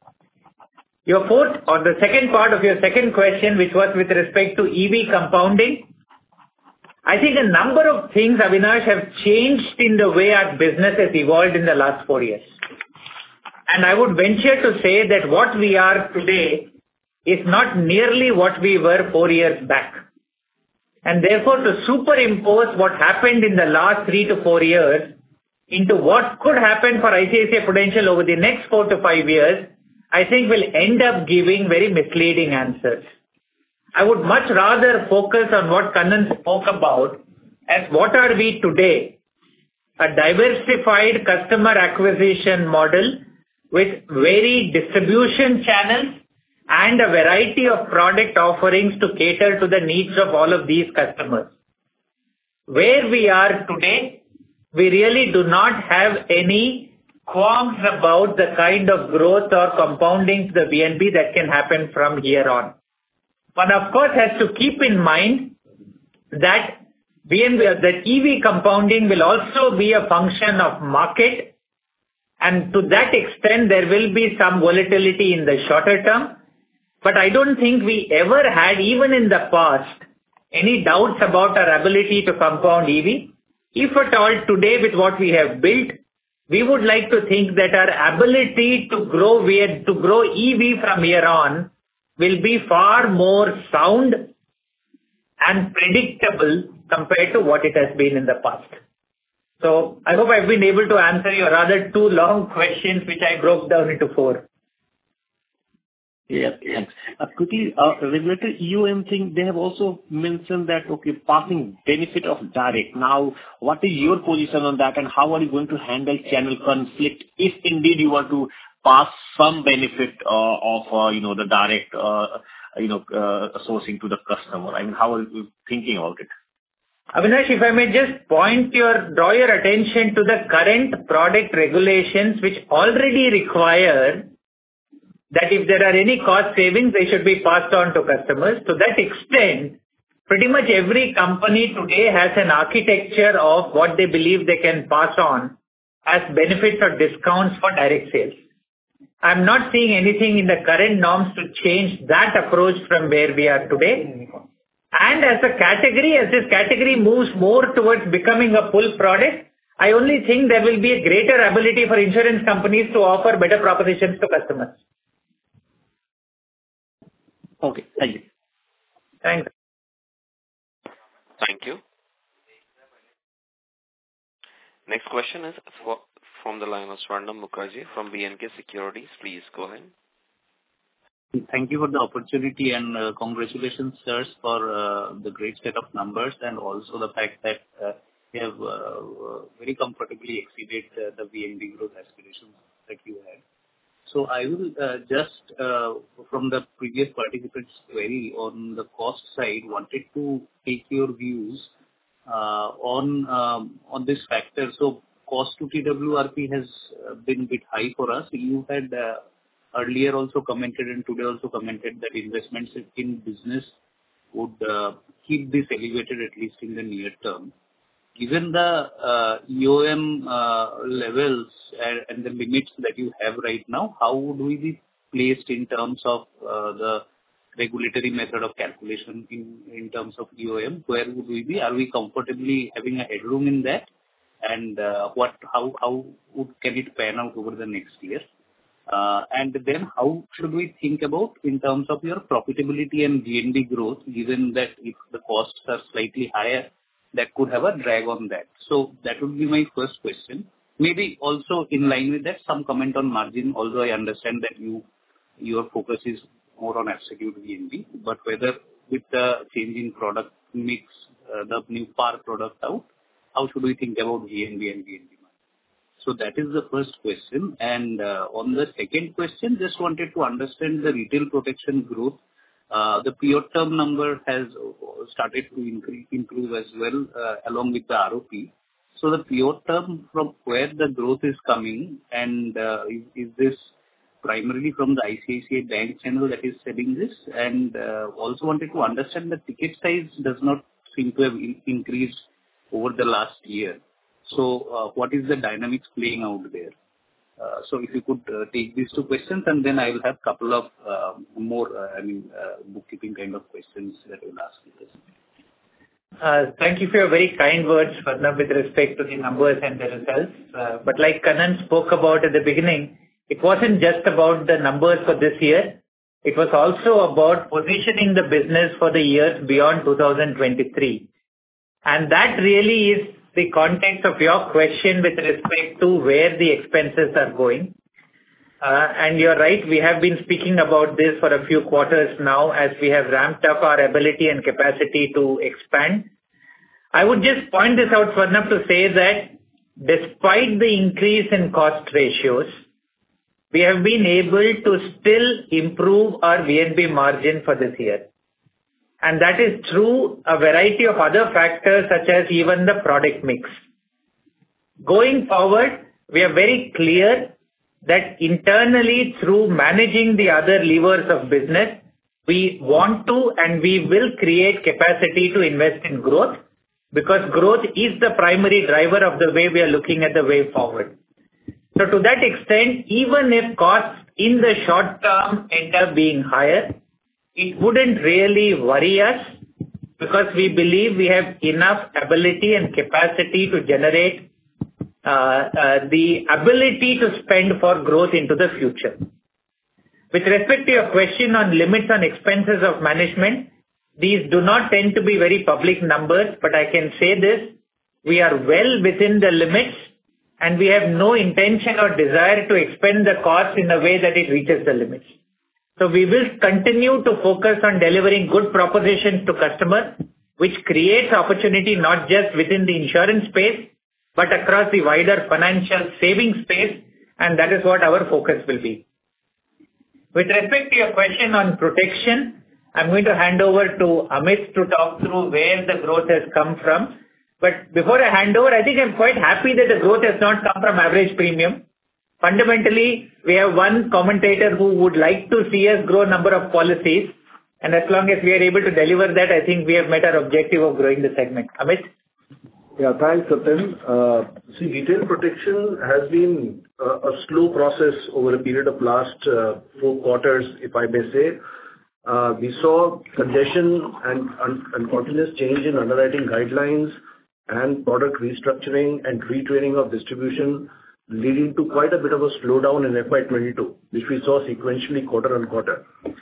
Your fourth, or the second part of your second question, which was with respect to E V compounding, I think a number of things, Avinash, have changed in the way our business has evolved in the last four years. And I would venture to say that what we are today is not nearly what we were four years back. And therefore, to superimpose what happened in the last three to four years into what could happen for I C I C I Prudential over the next four to five years, I think will end up giving very misleading answers. I would much rather focus on what Kannan spoke about as what are we today? A diversified customer acquisition model with varied distribution channels and a variety of product offerings to cater to the needs of all of these customers. Where we are today, we really do not have any qualms about the kind of growth or compounding to the V N B that can happen from here on. One, of course, has to keep in mind that V N B, that E V compounding will also be a function of market, and to that extent, there will be some volatility in the shorter term. But I don't think we ever had, even in the past, any doubts about our ability to compound E V. If at all today with what we have built, we would like to think that our ability to grow, to grow E V from here on will be far more sound and predictable compared to what it has been in the past. So I hope I've been able to answer your rather two long questions, which I broke down into four. Yeah, thanks. Uh, quickly, uh, regulator E O M thing, they have also mentioned that, okay, passing benefit of direct. Now, what is your position on that, and how are you going to handle channel conflict if indeed you want to pass some benefit uh, of, uh, you know, the direct, uh, you know, uh, sourcing to the customer? I mean, how are you thinking about it? Avinash, if I may just point your, draw your attention to the current product regulations, which already require that if there are any cost savings, they should be passed on to customers. To that extent, pretty much every company today has an architecture of what they believe they can pass on as benefits or discounts for direct sales. I'm not seeing anything in the current norms to change that approach from where we are today. And as a category, as this category moves more towards becoming a full product, I only think there will be a greater ability for insurance companies to offer better propositions to customers. Okay, thank you. Thanks. Thank you. Next question is for, from the line of Swarnam Mukherjee from B and K Securities. Please go ahead. Thank you for the opportunity, and uh, congratulations, sirs, for uh, the great set of numbers, and also the fact that uh, you have uh, very comfortably exceeded uh, the V N B growth aspirations that you had. So I will uh, just, uh, from the previous participant's query on the cost side, wanted to take your views uh, on um, on this factor. So cost to T W R P has uh, been a bit high for us. You had uh, earlier also commented and today also commented that investments in business would uh, keep this elevated at least in the near term. Given the uh, E O M uh, levels and, and the limits that you have right now, how would we be placed in terms of uh, the regulatory method of calculation in, in terms of E O M? Where would we be? Are we comfortably having a headroom in that? And uh, what, how, how would, can it pan out over the next year? Uh, and then how should we think about in terms of your profitability and V N B growth, given that if the costs are slightly higher that could have a drag on that. So that would be my first question. Maybe also in line with that, some comment on margin, although I understand that you your focus is more on absolute V N B, but whether with the changing product mix, uh, the new par product out, how should we think about V N B and V N B margin? So that is the first question. And uh, on the second question, just wanted to understand the retail protection growth. Uh, the pure term number has started to increase, improve as well, uh, along with the R O P. So the pure term, from where the growth is coming, and uh, is, is this primarily from the I C I C I Bank channel that is selling this? And uh, also wanted to understand the ticket size does not seem to have in- increased over the last year. So uh, what is the dynamics playing out there? Uh, so if you could uh, take these two questions, and then I will have a couple of uh, more, uh, I mean, uh, bookkeeping kind of questions that I will ask you. Uh, Thank you for your very kind words, Swarnabh, with respect to the numbers and the results. Uh, But like Kannan spoke about at the beginning, it wasn't just about the numbers for this year. It was also about positioning the business for the years beyond two thousand twenty-three. And that really is the context of your question with respect to where the expenses are going. Uh, and you're right, we have been speaking about this for a few quarters now as we have ramped up our ability and capacity to expand. I would just point this out, Swarnabh, to say that despite the increase in cost ratios, we have been able to still improve our V N B margin for this year. And that is through a variety of other factors such as even the product mix. Going forward, we are very clear that internally through managing the other levers of business, we want to and we will create capacity to invest in growth, because growth is the primary driver of the way we are looking at the way forward. So to that extent, even if costs in the short term end up being higher, it wouldn't really worry us, because we believe we have enough ability and capacity to generate Uh, uh, the ability to spend for growth into the future. With respect to your question on limits on expenses of management, these do not tend to be very public numbers, but I can say this, we are well within the limits and we have no intention or desire to expend the cost in a way that it reaches the limits. So we will continue to focus on delivering good propositions to customers, which creates opportunity not just within the insurance space, but across the wider financial savings space, and that is what our focus will be. With respect to your question on protection, I'm going to hand over to Amit to talk through where the growth has come from. But before I hand over, I think I'm quite happy that the growth has not come from average premium. Fundamentally, we have one commentator who would like to see us grow number of policies, and as long as we are able to deliver that, I think we have met our objective of growing the segment. Amit? Yeah, thanks, Satyan. Uh, see, retail protection has been uh, a slow process over a period of last uh, four quarters, if I may say. Uh, we saw congestion and, and, and continuous change in underwriting guidelines and product restructuring and retraining of distribution, leading to quite a bit of a slowdown in F Y twenty-two, which we saw sequentially quarter on quarter.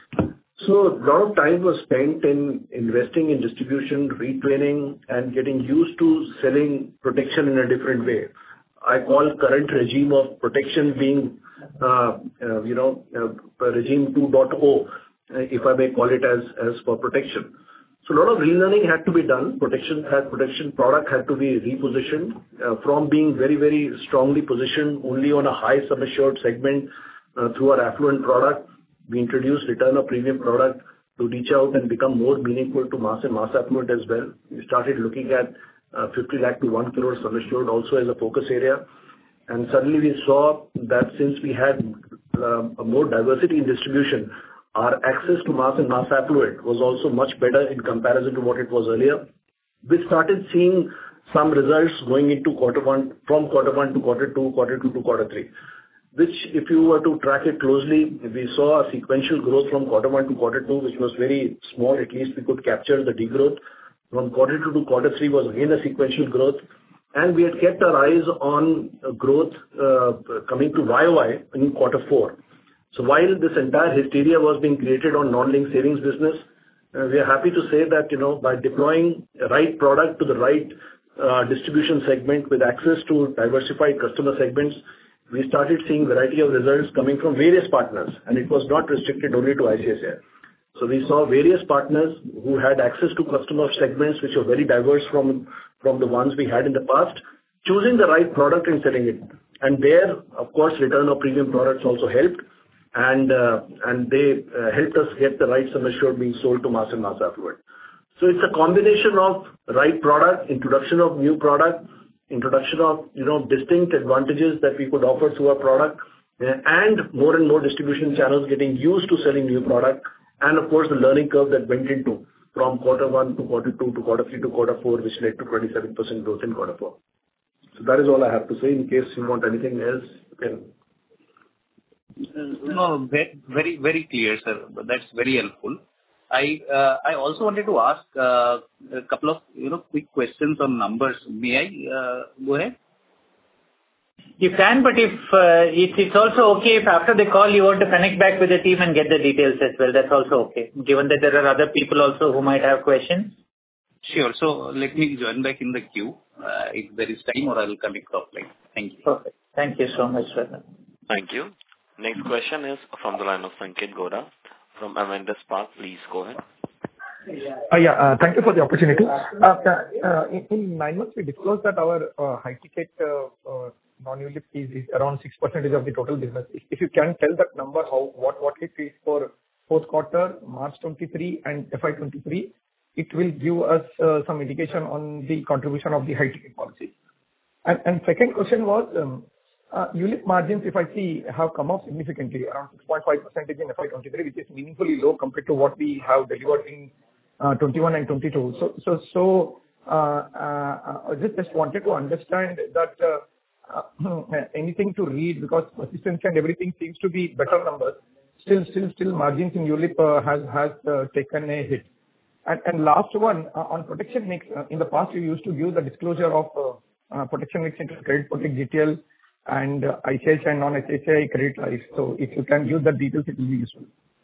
So a lot of time was spent in investing in distribution, retraining, and getting used to selling protection in a different way. I call current regime of protection being, uh, uh, you know, uh, regime two point oh, if I may call it as, as for protection. So a lot of relearning had to be done. Protection had, protection product had to be repositioned uh, from being very, very strongly positioned only on a high sum assured segment uh, through our affluent product. We introduced return of premium product to reach out and become more meaningful to mass and mass affluent as well. We started looking at uh, fifty lakh to one crore sum assured also as a focus area. And suddenly we saw that since we had uh, a more diversity in distribution, our access to mass and mass affluent was also much better in comparison to what it was earlier. We started seeing some results going into quarter one, from quarter one to quarter two, quarter two to quarter three. Which, if you were to track it closely, we saw a sequential growth from quarter one to quarter two, which was very small. At least we could capture the degrowth. From quarter two to quarter three was again a sequential growth. And we had kept our eyes on growth uh, coming to Y O Y in quarter four. So while this entire hysteria was being created on non-linked savings business, uh, we are happy to say that, you know, by deploying the right product to the right uh, distribution segment with access to diversified customer segments, we started seeing variety of results coming from various partners, and it was not restricted only to I C I C I. So we saw various partners who had access to customer segments which were very diverse from, from the ones we had in the past, choosing the right product and selling it. And there, of course, return of premium products also helped, and uh, and they uh, helped us get the right sum assured being sold to mass and mass affluent. So it's a combination of right product, introduction of new product, introduction of, you know, distinct advantages that we could offer through our product, uh, and more and more distribution channels getting used to selling new product, and of course the learning curve that went into from quarter one to quarter two to quarter three to quarter four, which led to twenty-seven percent growth in quarter four. So that is all I have to say. In case you want anything else, you can. No, ve- very, very clear, sir. That's very helpful. I uh, I also wanted to ask uh, a couple of, you know, quick questions on numbers. May I uh, go ahead? You can, but if uh, it's, it's also okay if after the call you want to connect back with the team and get the details as well. That's also okay, given that there are other people also who might have questions. Sure. So let me join back in the queue uh, if there is time, or I'll connect offline. Thank you. Perfect. Thank you so much, sir. Thank you. Next question is from the line of Sanket Goda from Avendus Spark. Please go ahead. Uh, yeah, uh, thank you for the opportunity. Uh, uh, in, in nine months, we disclosed that our uh, high ticket uh, uh, non-U L I P is, is around six percent of the total business. If, if you can tell that number, how what what it is for fourth quarter, March twenty-three and F Y twenty-three, it will give us uh, some indication on the contribution of the high ticket policy. And, and second question was, um, uh, U L I P margins, if I see, have come up significantly, around six point five percent in F Y twenty-three, which is meaningfully low compared to what we have delivered in uh, twenty-one and twenty-two. So, so, so uh, uh, I just, just wanted to understand that uh, uh, anything to read, because persistency and everything seems to be better numbers. Still, still, still margins in U L I P uh, has has uh, taken a hit. And, and last one, uh, on protection mix, uh, in the past you used to give the disclosure of uh, uh, protection mix into credit protect G T L and uh, I C I C I and non-I C I C I credit life. So if you can use the details, it will be useful.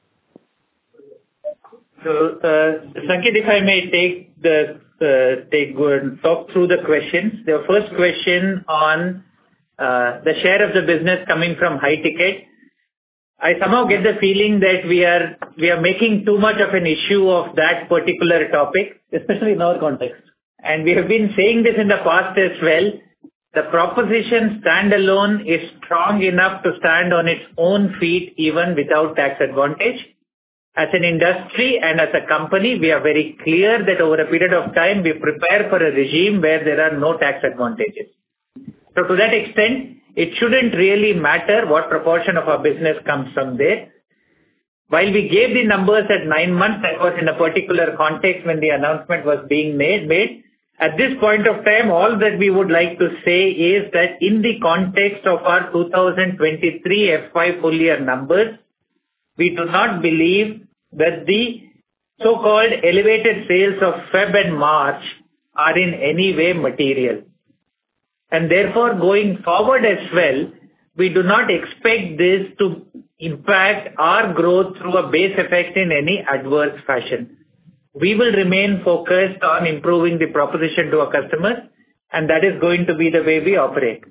So, uh, Sanket, if I may take the uh, take go and talk through the questions. The first question on uh, the share of the business coming from high ticket. I somehow get the feeling that we are we are making too much of an issue of that particular topic, especially in our context. And we have been saying this in the past as well. The proposition standalone is strong enough to stand on its own feet even without tax advantage. As an industry and as a company, we are very clear that over a period of time, we prepare for a regime where there are no tax advantages. So to that extent, it shouldn't really matter what proportion of our business comes from there. While we gave the numbers at nine months, that was in a particular context when the announcement was being made, made. At this point of time, all that we would like to say is that in the context of our two thousand twenty-three F Y full year numbers, we do not believe that the so-called elevated sales of February and March are in any way material. And therefore, going forward as well, we do not expect this to impact our growth through a base effect in any adverse fashion. We will remain focused on improving the proposition to our customers, and that is going to be the way we operate.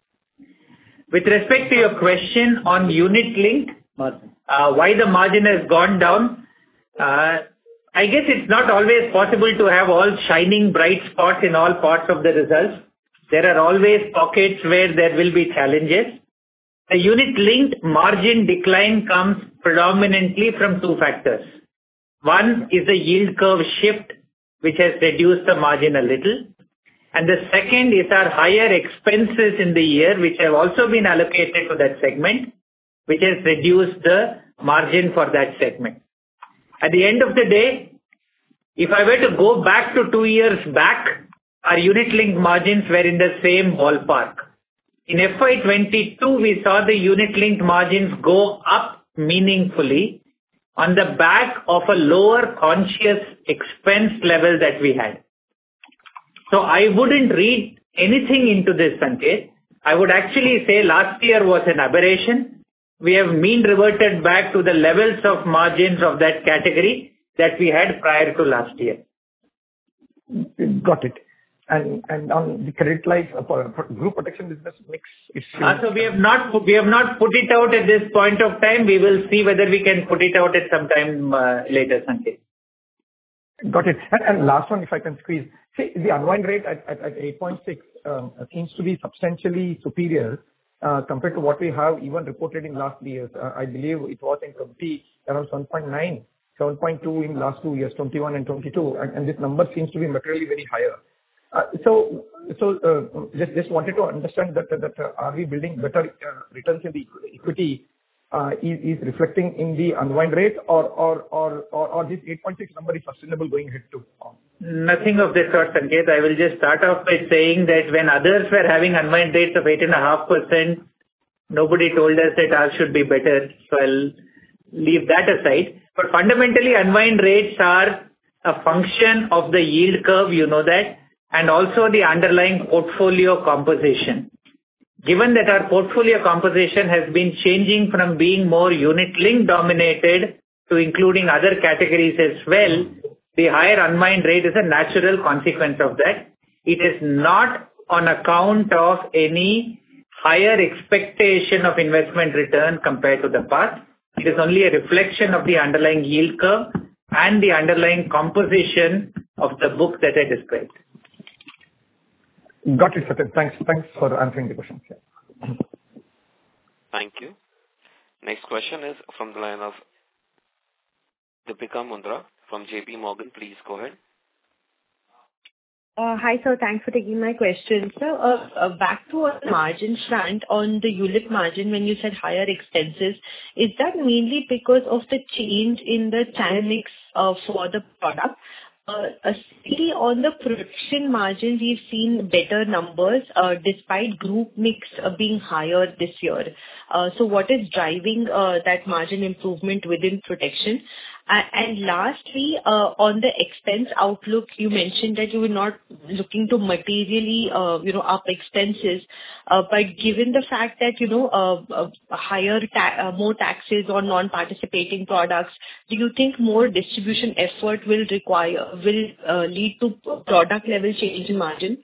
With respect to your question on unit link, uh, why the margin has gone down, uh, I guess it's not always possible to have all shining bright spots in all parts of the results. There are always pockets where there will be challenges. The unit-linked margin decline comes predominantly from two factors. One is the yield curve shift, which has reduced the margin a little. And the second is our higher expenses in the year, which have also been allocated to that segment, which has reduced the margin for that segment. At the end of the day, if I were to go back to two years back, our unit-linked margins were in the same ballpark. In F Y twenty-two, we saw the unit-linked margins go up meaningfully on the back of a lower conscious expense level that we had. So I wouldn't read anything into this, Sanket. I would actually say last year was an aberration. We have mean reverted back to the levels of margins of that category, that we had prior to last year. Got it. And and on the credit life uh, for, for group protection business mix, it's Uh, so we have not we have not put it out at this point of time. We will see whether we can put it out at some time uh, later, Sanket. Got it. And, and last one, if I can squeeze. See, the unwind rate at, at, at eight point six um, seems to be substantially superior uh, compared to what we have even reported in last three years. Uh, I believe it was in twenty around seven point nine, seven point two in last two years, twenty-one and twenty-two, and, and this number seems to be materially very higher. Uh, so, so uh, just just wanted to understand that that uh, are we building better uh, returns in the equity uh, is, is reflecting in the unwind rate, or or or or, or this eight point six number is sustainable going ahead too? Nothing of this sort, Sanket. I will just start off by saying that when others were having unwind rates of eight point five percent, nobody told us that ours should be better. So I'll leave that aside. But fundamentally, unwind rates are a function of the yield curve, you know that, and also the underlying portfolio composition. Given that our portfolio composition has been changing from being more unit-linked dominated to including other categories as well, the higher unwind rate is a natural consequence of that. It is not on account of any higher expectation of investment return compared to the past. It is only a reflection of the underlying yield curve and the underlying composition of the book that I described. Got it, Satyan. Thanks. Thanks for answering the questions. Yeah. Thank you. Next question is from the line of Deepika Mundra from J P Morgan. Please go ahead. Uh, Hi, sir. Thanks for taking my question. So, uh, uh, back to a margin front on the U L I P margin, when you said higher expenses, is that mainly because of the change in the channel mix uh, for the product? Uh, Especially on the protection margins, we've seen better numbers uh, despite group mix uh, being higher this year. Uh, So what is driving uh, that margin improvement within protection? A- And lastly, uh, on the expense outlook, you mentioned that you were not looking to materially, uh, you know, up expenses. Uh, But given the fact that, you know, uh, uh, higher ta- uh, more taxes on non-participating products, do you think more distribution effort will require, will uh, lead to product level change in margin?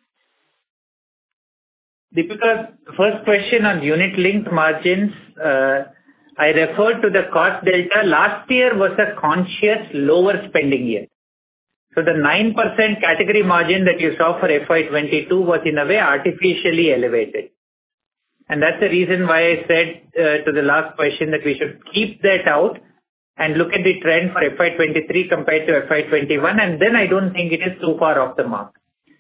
Deepika, first question on unit-linked margins, uh, I referred to the cost delta. Last year was a conscious lower spending year. So the nine percent category margin that you saw for F Y twenty-two was in a way artificially elevated. And that's the reason why I said uh, to the last question that we should keep that out and look at the trend for F Y twenty-three compared to F Y twenty-one, and then I don't think it is too far off the mark.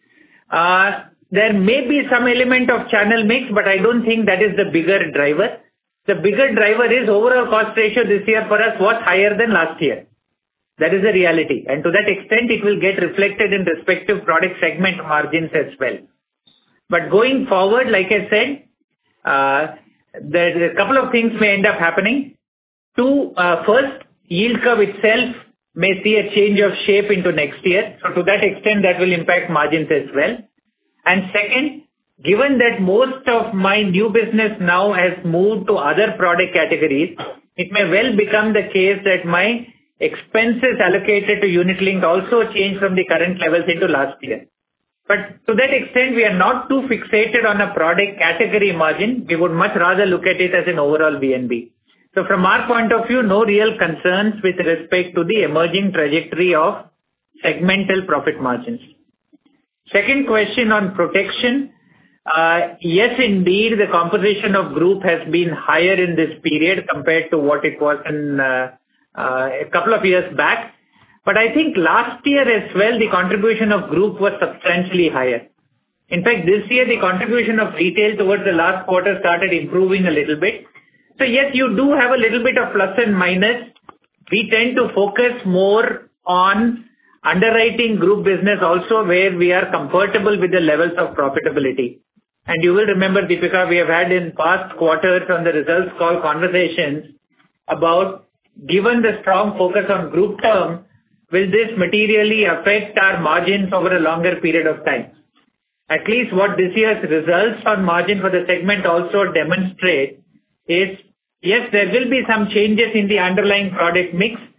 Uh, there may be some element of channel mix, but I don't think that is the bigger driver. The bigger driver is overall cost ratio this year for us was higher than last year. That is the reality. And to that extent, it will get reflected in respective product segment margins as well. But going forward, like I said, uh, there a couple of things may end up happening. Two, uh, first, yield curve itself may see a change of shape into next year. So to that extent, that will impact margins as well. And second, given that most of my new business now has moved to other product categories, it may well become the case that my expenses allocated to unit link also change from the current levels into last year. But to that extent, we are not too fixated on a product category margin. We would much rather look at it as an overall V N B. So from our point of view, no real concerns with respect to the emerging trajectory of segmental profit margins. Second question on protection. Uh, yes, indeed, the composition of group has been higher in this period compared to what it was in uh, uh, a couple of years back. But I think last year as well, the contribution of group was substantially higher. In fact, this year, the contribution of retail towards the last quarter started improving a little bit. So yes, you do have a little bit of plus and minus. We tend to focus more on underwriting group business also, where we are comfortable with the levels of profitability. And you will remember, Deepika, we have had in past quarters on the results call conversations about, given the strong focus on group term, will this materially affect our margins over a longer period of time? At least what this year's results on margin for the segment also demonstrate is, yes, there will be some changes in the underlying product mix,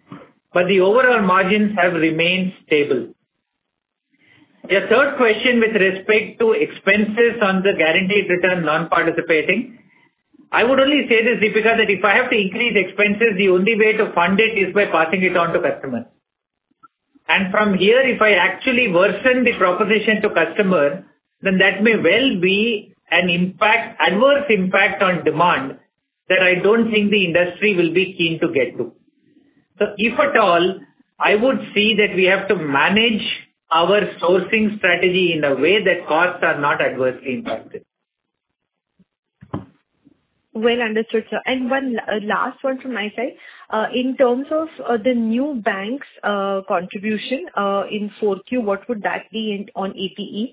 but the overall margins have remained stable. Your third question with respect to expenses on the guaranteed return non-participating, I would only say this, Deepika, that if I have to increase expenses, the only way to fund it is by passing it on to customers. And from here, if I actually worsen the proposition to customer, then that may well be an impact, adverse impact on demand that I don't think the industry will be keen to get to. So if at all, I would see that we have to manage our sourcing strategy in a way that costs are not adversely impacted. Well understood, sir. And one uh, last one from my side. Uh, in terms of uh, the new bank's uh, contribution uh, in four Q, what would that be in, on A P E?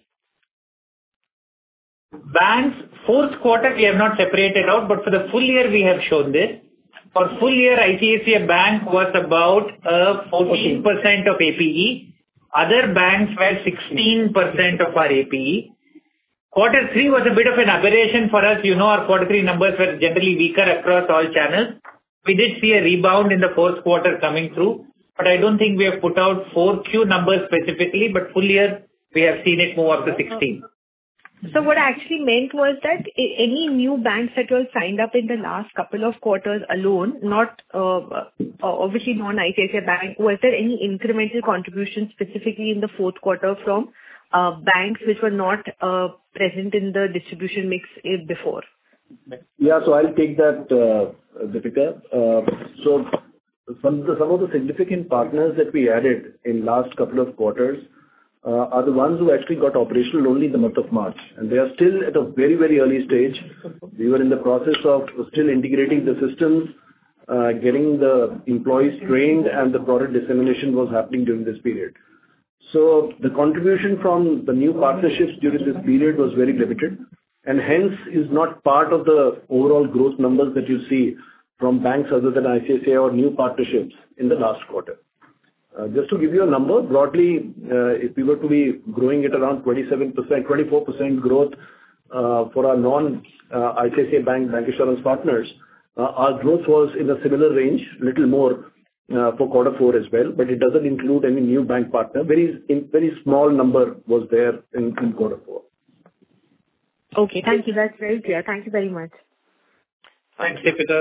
Banks, fourth quarter we have not separated out, but for the full year we have shown this. For full year, I C I C I Bank was about uh, fourteen percent of A P E. Other banks were sixteen percent of our A P E. Quarter three was a bit of an aberration for us. You know, our quarter three numbers were generally weaker across all channels. We did see a rebound in the fourth quarter coming through, but I don't think we have put out four Q numbers specifically, but full year we have seen it move up to sixteen. So what I actually meant was that any new banks that were signed up in the last couple of quarters alone, not uh, obviously non-I C I C I Bank, was there any incremental contribution specifically in the fourth quarter from uh, banks which were not uh, present in the distribution mix before? Yeah, so I'll take that, uh, Deepika. Uh, so some of, the, some of the significant partners that we added in last couple of quarters Uh, are the ones who actually got operational only in the month of March. And they are still at a very, very early stage. We were in the process of still integrating the systems, uh, getting the employees trained, and the product dissemination was happening during this period. So the contribution from the new partnerships during this period was very limited, and hence is not part of the overall growth numbers that you see from banks other than I C I C I or new partnerships in the last quarter. Uh, just to give you a number, broadly, uh, if we were to be growing at around twenty-seven percent, twenty-four percent growth uh, for our non-I C I C I Bank bancassurance partners, uh, our growth was in a similar range, little more uh, for quarter four as well, but it doesn't include any new bank partner. Very, in, very small number was there in, in quarter four. Okay, thank you. That's very clear. Thank you very much. Thanks, Deepika.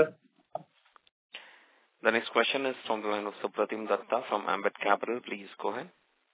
The next question is from the line of Supratim Datta from Ambit Capital. Please go ahead.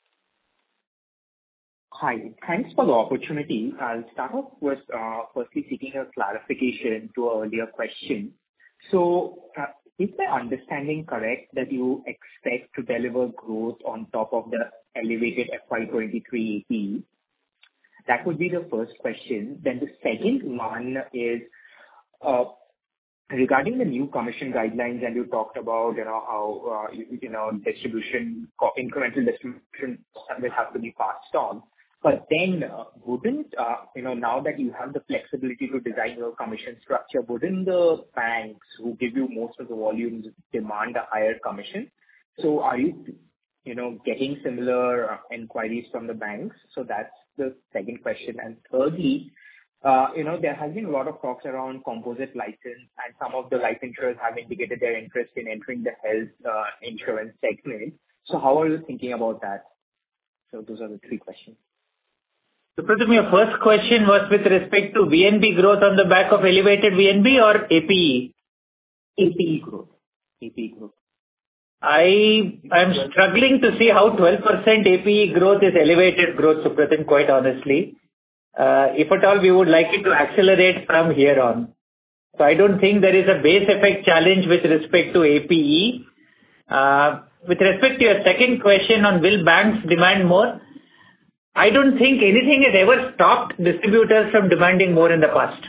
Hi. Thanks for the opportunity. I'll start off with uh, firstly seeking a clarification to an earlier question. So, uh, is my understanding correct that you expect to deliver growth on top of the elevated F Y twenty-three A P E? That would be the first question. Then the second one is, uh, regarding the new commission guidelines, and you talked about, you know, how, uh, you, you know, distribution, incremental distribution will have to be passed on. But then, uh, wouldn't, uh, you know, now that you have the flexibility to design your commission structure, wouldn't the banks who give you most of the volumes demand a higher commission? So are you, you know, getting similar inquiries from the banks? So that's the second question. And thirdly, Uh, you know, there has been a lot of talks around composite license, and some of the life insurers have indicated their interest in entering the health uh, insurance segment. So how are you thinking about that? So those are the three questions. So, Pratham, your first question was with respect to V N B growth on the back of elevated V N B or A P E? A P E growth. A P E growth. I am struggling to see how twelve percent A P E growth is elevated growth, Supratim, quite honestly. Uh, if at all, we would like it to accelerate from here on. So I don't think there is a base effect challenge with respect to A P E. Uh, with respect to your second question on will banks demand more, I don't think anything has ever stopped distributors from demanding more in the past.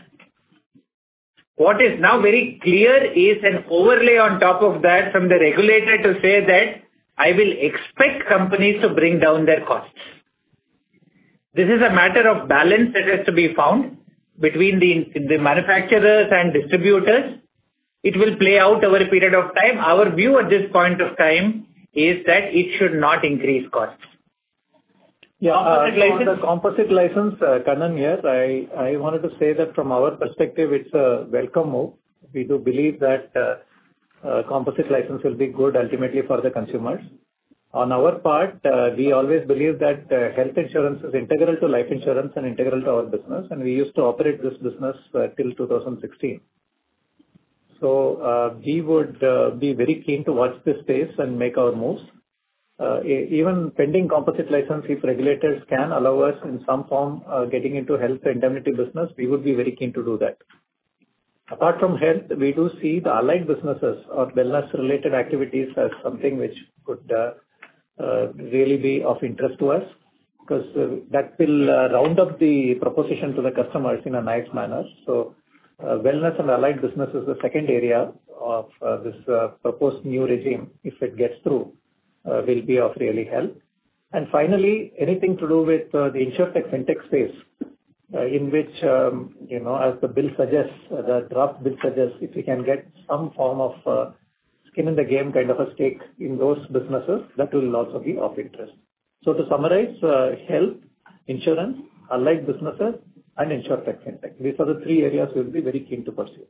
What is now very clear is an overlay on top of that from the regulator to say that I will expect companies to bring down their costs. This is a matter of balance that has to be found between the, the manufacturers and distributors. It will play out over a period of time. Our view at this point of time is that it should not increase costs. Yeah, composite uh, license. On the composite license, uh, Kannan here, I, I wanted to say that from our perspective, it's a welcome move. We do believe that uh, uh, composite license will be good ultimately for the consumers. On our part, uh, we always believe that uh, health insurance is integral to life insurance and integral to our business, and we used to operate this business uh, till two thousand sixteen. So uh, we would uh, be very keen to watch this space and make our moves. Uh, even pending composite license, if regulators can allow us in some form uh, getting into health indemnity business, we would be very keen to do that. Apart from health, we do see the allied businesses or wellness-related activities as something which could uh, uh, really be of interest to us, because uh, that will uh, round up the proposition to the customers in a nice manner. So, uh, wellness and allied business is the second area of uh, this uh, proposed new regime, if it gets through. Uh, will be of really help. And finally, anything to do with uh, the InsurTech FinTech space, uh, in which, um, you know, as the bill suggests, uh, the draft bill suggests, if we can get some form of uh, skin in the game kind of a stake in those businesses, that will also be of interest. So to summarize, uh, health, insurance, allied businesses, and InsurTech FinTech. These are the three areas we'll be very keen to pursue.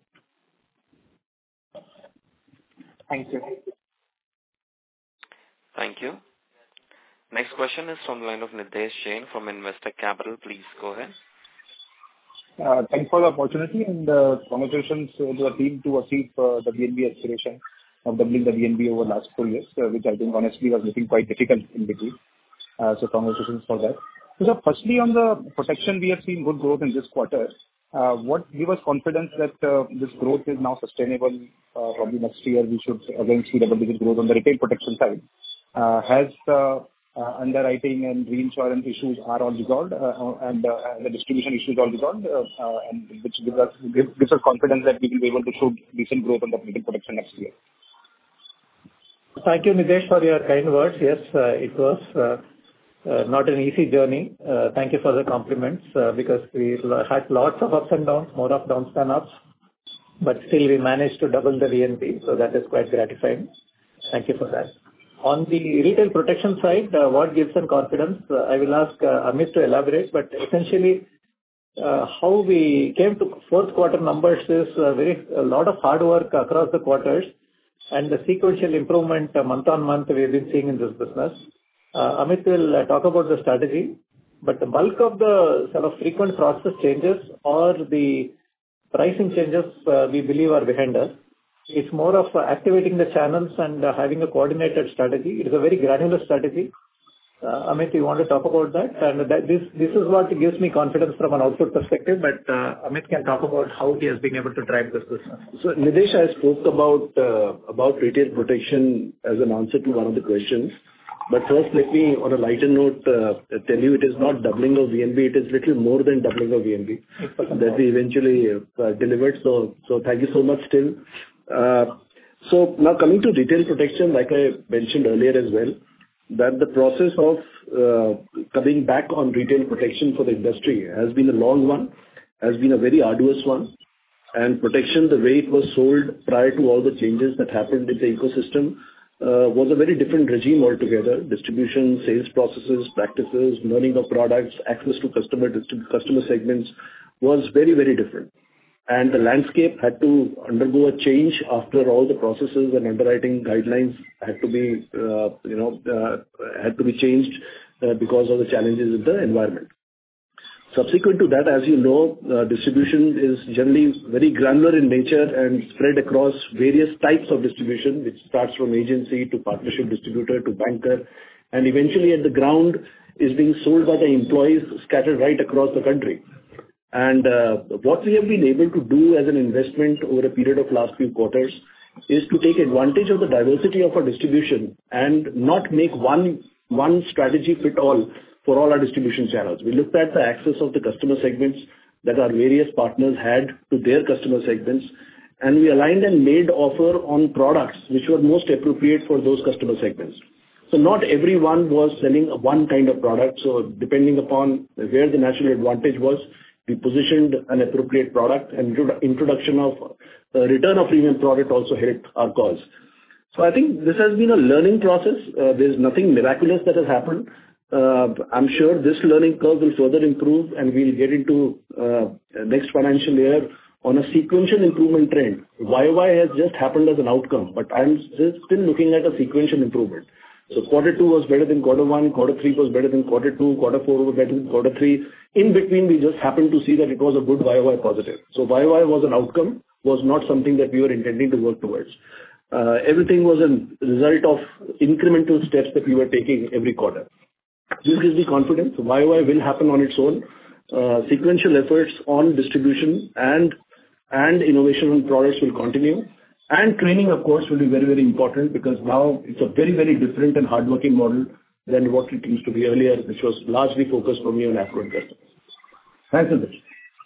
Thank you. Thank you. Next question is from the line of Nidhesh Jain from Investec Capital. Please go ahead. Uh, Thanks for the opportunity, and uh, congratulations to the team to achieve uh, the V N B aspiration of doubling the V N B over the last four years, uh, which I think honestly was looking quite difficult in between. Uh, So congratulations for that. So sir, firstly, on the protection, we have seen good growth in this quarter. Uh, What give us confidence that uh, this growth is now sustainable? Uh, Probably next year we should again see double-digit growth on the retail protection side. Uh, Has the uh, underwriting and reinsurance issues are all resolved, uh, and uh, the distribution issues all resolved, uh, uh, and which gives us gives gives us confidence that we will be able to show decent growth on the retail protection next year? Thank you, Nidhesh, for your kind words. Yes, uh, it was uh, uh, not an easy journey. Uh, Thank you for the compliments, uh, because we had lots of ups and downs, more of downs than ups, but still we managed to double the V N B, so that is quite gratifying. Thank you for that. On the retail protection side, uh, what gives them confidence? Uh, I will ask uh, Amit to elaborate, but essentially, uh, how we came to fourth quarter numbers is uh, very a lot of hard work across the quarters, and the sequential improvement uh, month on month we've been seeing in this business. Uh, Amit will uh, talk about the strategy, but the bulk of the sort of frequent process changes or the pricing changes uh, we believe are behind us. It's more of uh, activating the channels and uh, having a coordinated strategy. It is a very granular strategy. Uh, Amit, you want to talk about that? And that this this is what gives me confidence from an output perspective, but uh, Amit can talk about how he has been able to drive this business. So, Nidhesh, I spoke about uh, about retail protection as an answer to one of the questions. But first, let me, on a lighter note, uh, tell you it is not doubling of V N B, it is little more than doubling of V N B that we eventually uh, delivered. So, so thank you so much still. Uh, so now coming to retail protection, like I mentioned earlier as well, that the process of uh, coming back on retail protection for the industry has been a long one, has been a very arduous one. And protection, the way it was sold prior to all the changes that happened in the ecosystem, uh, was a very different regime altogether. Distribution, sales processes, practices, learning of products, access to customer customer segments was very, very different. And the landscape had to undergo a change after all the processes and underwriting guidelines had to be, uh, you know, uh, had to be changed uh, because of the challenges in the environment. Subsequent to that, as you know, uh, distribution is generally very granular in nature and spread across various types of distribution, which starts from agency to partnership distributor to banker, and eventually at the ground is being sold by the employees scattered right across the country. And uh, what we have been able to do as an investment over a period of last few quarters is to take advantage of the diversity of our distribution and not make one, one strategy fit all for all our distribution channels. We looked at the access of the customer segments that our various partners had to their customer segments, and we aligned and made offer on products which were most appropriate for those customer segments. So not everyone was selling one kind of product, so depending upon where the natural advantage was, we positioned an appropriate product, and introduction of uh, return of premium product also helped our cause. So I think this has been a learning process. Uh, there's nothing miraculous that has happened. Uh, I'm sure this learning curve will further improve, and we'll get into uh, next financial year on a sequential improvement trend. Y O Y has just happened as an outcome, but I'm just still looking at a sequential improvement. So quarter two was better than quarter one, quarter three was better than quarter two, quarter four was better than quarter three. In between, we just happened to see that it was a good Y O Y positive. So Y O Y was an outcome, was not something that we were intending to work towards. Uh, everything was a result of incremental steps that we were taking every quarter. This gives me confidence. Y O Y will happen on its own. Uh, sequential efforts on distribution and and innovation on products will continue. And training, of course, will be very, very important because now it's a very, very different and hardworking model than what it used to be earlier, which was largely focused for me on affluent customers. Thanks, Sandesh.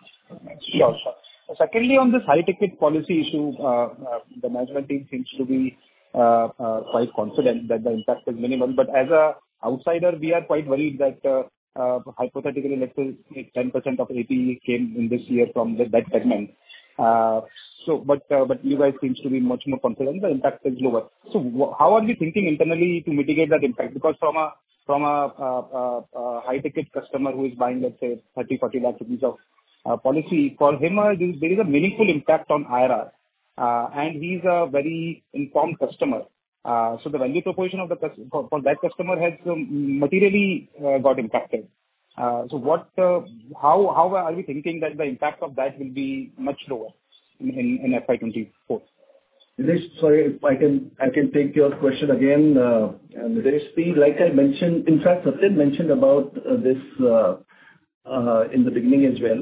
Sure, sure. Secondly, on this high-ticket policy issue, uh, uh, the management team seems to be uh, uh, quite confident that the impact is minimal. But as a outsider, we are quite worried that uh, uh, hypothetically, let's say ten percent of A P came in this year from the, that segment. Uh, so, but uh, but you guys seems to be much more confident the impact is lower. So, w- how are we thinking internally to mitigate that impact? Because from a from a, uh, uh, uh, high-ticket customer who is buying, let's say, thirty, forty lakh rupees of uh, policy, for him, uh, there is a meaningful impact on I R R, uh, and he's a very informed customer. Uh, so, the value proposition of the for, for that customer has um, materially uh, got impacted. Uh, so what, uh, how, how are we thinking that the impact of that will be much lower in, in, in F Y twenty-four? Nilesh, sorry, if I can, I can take your question again. Uh, Nilesh, like I mentioned, in fact, Satyen mentioned about uh, this uh, uh, in the beginning as well.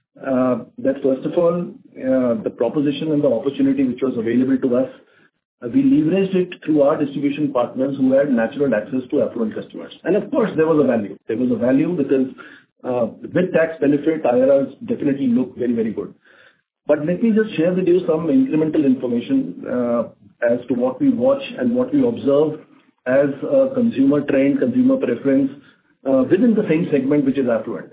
Uh, that first of all, uh, the proposition and the opportunity which was available to us, uh, we leveraged it through our distribution partners who had natural access to affluent customers. And of course, there was a value. There was a value because uh, with tax benefit, I R Rs definitely look very, very good. But let me just share with you some incremental information uh, as to what we watch and what we observe as a consumer trend, consumer preference uh, within the same segment, which is affluent.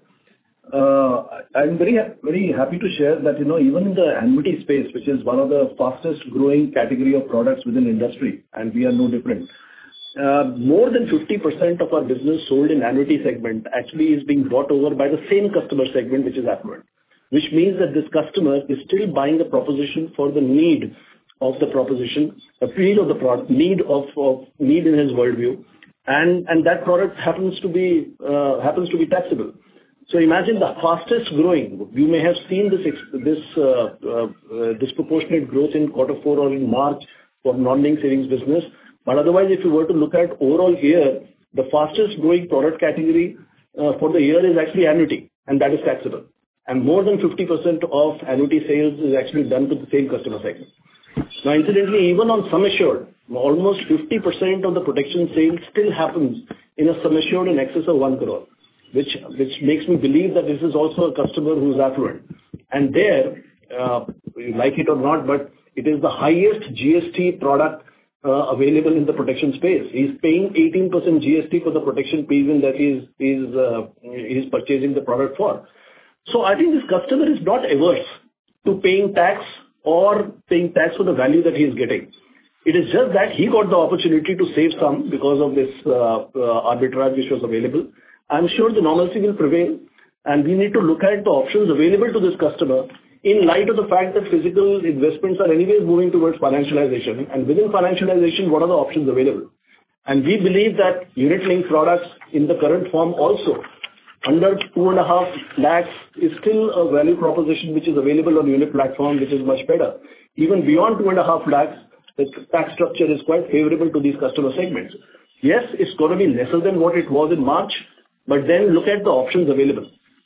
Uh, I'm very, very happy to share that, you know, even in the annuity space, which is one of the fastest growing category of products within industry, and we are no different. Uh, more than fifty percent of our business sold in annuity segment actually is being brought over by the same customer segment, which is affluent, which means that this customer is still buying the proposition for the need of the proposition, the need of the product, need of, of need in his worldview, and and that product happens to be uh, happens to be taxable. So imagine the fastest growing. You may have seen this this uh, uh, uh, disproportionate growth in quarter four or in March for non-linked savings business. But otherwise, if you were to look at overall year, the fastest growing product category uh, for the year is actually annuity, and that is taxable. And more than fifty percent of annuity sales is actually done to the same customer segment. Now, incidentally, even on sum assured, almost fifty percent of the protection sales still happens in a sum assured in excess of one crore. Which which makes me believe that this is also a customer who is affluent. And there, uh, you like it or not, but it is the highest G S T product uh, available in the protection space. He's paying eighteen percent G S T for the protection piece that he's, he's, uh, he's purchasing the product for. So I think this customer is not averse to paying tax or paying tax for the value that he is getting. It is just that he got the opportunity to save some because of this uh, uh, arbitrage which was available. I'm sure the normalcy will prevail, and we need to look at the options available to this customer in light of the fact that physical investments are anyways moving towards financialization. And within financialization, what are the options available? And we believe that unit-linked products in the current form also, under two and a half lakhs, is still a value proposition which is available on unit platform, which is much better. Even beyond two and a half lakhs, the tax structure is quite favorable to these customer segments. Yes, it's going to be lesser than what it was in March, but then look at the options available.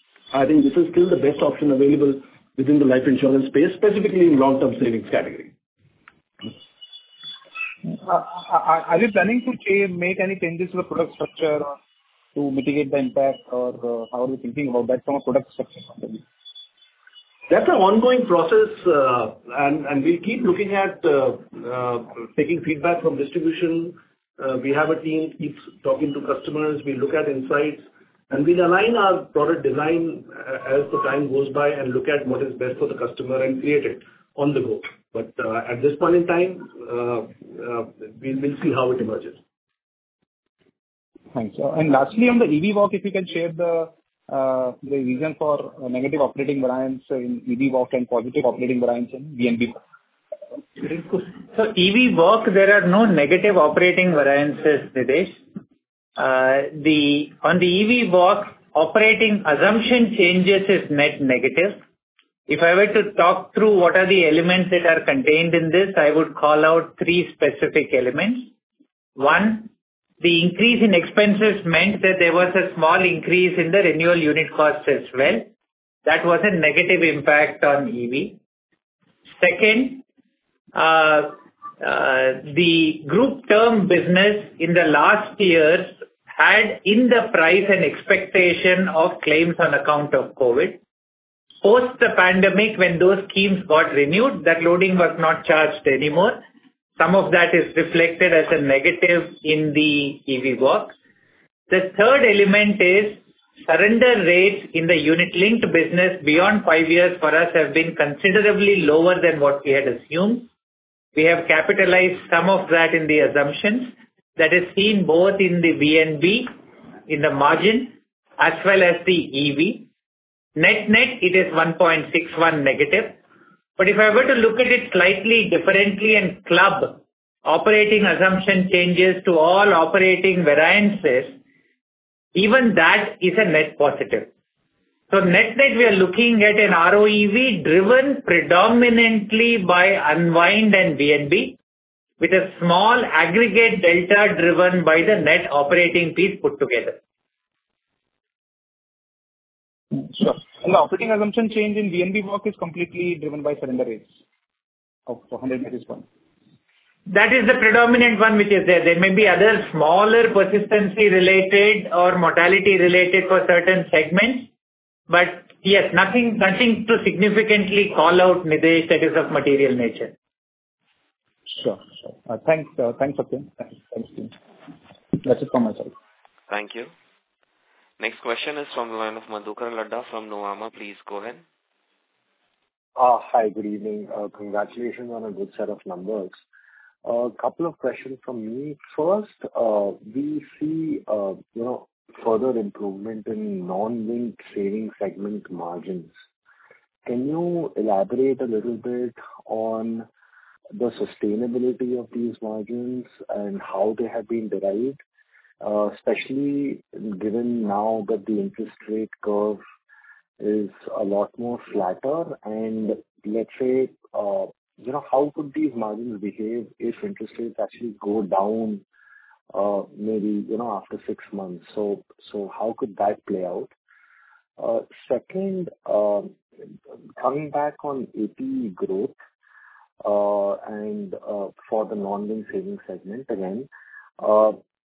I think this is still the best option available within the life insurance space, specifically in long-term savings category. Uh, are, are you planning to change, make any changes to the product structure or to mitigate the impact, or uh, how are you thinking about that from a product structure point of view? That's an ongoing process, uh, and, and we'll keep looking at uh, uh, taking feedback from distribution. Uh, we have a team keeps talking to customers. We look at insights, and we'll align our product design uh, as the time goes by and look at what is best for the customer and create it on the go. But uh, at this point in time, uh, uh, we'll, we'll see how it emerges. Thanks. Uh, and lastly, on the E V walk, if you can share the uh, the reason for uh, negative operating variance in E V Walk and positive operating variance in V N B? So E V Walk, there are no negative operating variances, Nidesh. Uh, the on the E V Walk, operating assumption changes is net negative. If I were to talk through what are the elements that are contained in this, I would call out three specific elements. One, the increase in expenses meant that there was a small increase in the renewal unit cost as well. That was a negative impact on E V. Second, uh, uh, the group term business in the last years had in the price an expectation of claims on account of COVID. Post the pandemic, when those schemes got renewed, that loading was not charged anymore. Some of that is reflected as a negative in the E V Walk. The third element is surrender rates in the unit-linked business beyond five years for us have been considerably lower than what we had assumed. We have capitalized some of that in the assumptions. That is seen both in the V N B, in the margin, as well as the E V. Net-net, it is one point six one negative. But if I were to look at it slightly differently and club operating assumption changes to all operating variances, even that is a net positive. So net-net, we are looking at an R O E V driven predominantly by unwind and V N B, with a small aggregate delta driven by the net operating piece put together. Sure. And the operating assumption change in V N B Walk is completely driven by surrender rates of one hundred basis points. That is the predominant one which is there. There may be other smaller persistency related or mortality related for certain segments. But yes, nothing, nothing to significantly call out, Nidesh, that is of material nature. Sure, sure. Uh, thanks, uh, thanks, Satyan. Thanks, thanks, team. That's it from my side. Thank you. Next question is from the line of Madhukar Ladda from Nuvama. Please go ahead. Uh, hi, good evening. Uh, congratulations on a good set of numbers. A uh, couple of questions from me. First, uh, we see, uh, you know, further improvement in non-linked savings segment margins. Can you elaborate a little bit on the sustainability of these margins and how they have been derived, uh, especially given now that the interest rate curve is a lot more flatter, and let's say, uh, you know, how could these margins behave if interest rates actually go down, uh, maybe, you know, after six months? So, so how could that play out? Uh, second, uh, coming back on A P E growth, uh, and uh, for the non-linked savings segment again, uh,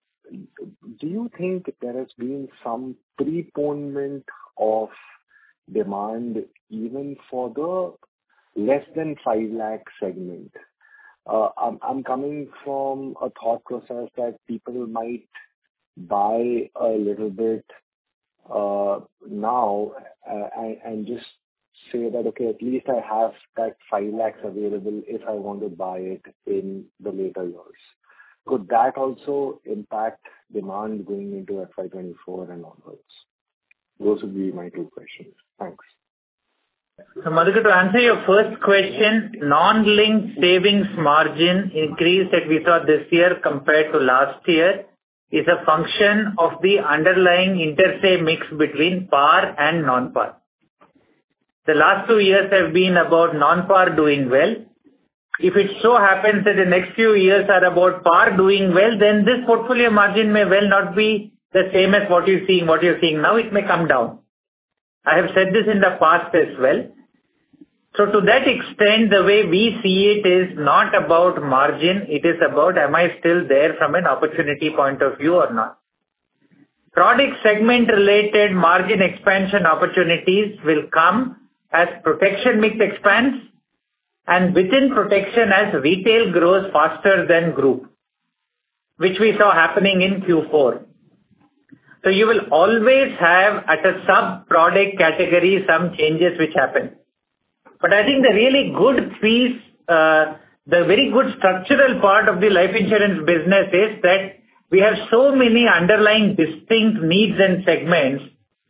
do you think there has been some preponement of demand even for the less than five lakh segment? Uh, I'm, I'm coming from a thought process that people might buy a little bit uh, now uh, and, and just say that, okay, at least I have that five lakhs available if I want to buy it in the later years. Could that also impact demand going into F Y twenty-four and onwards? Those would be my two questions. Thanks. So, Madhukar, to answer your first question, non-linked savings margin increase that we saw this year compared to last year is a function of the underlying inter-say mix between par and non-par. The last two years have been about non-par doing well. If it so happens that the next few years are about par doing well, then this portfolio margin may well not be the same as what you're seeing, what you're seeing now. It may come down. I have said this in the past as well. So to that extent, the way we see it is not about margin. It is about, am I still there from an opportunity point of view or not? Product segment related margin expansion opportunities will come as protection mix expands, and within protection as retail grows faster than group, which we saw happening in Q four. So you will always have at a sub-product category some changes which happen. But I think the really good piece, uh, the very good structural part of the life insurance business is that we have so many underlying distinct needs and segments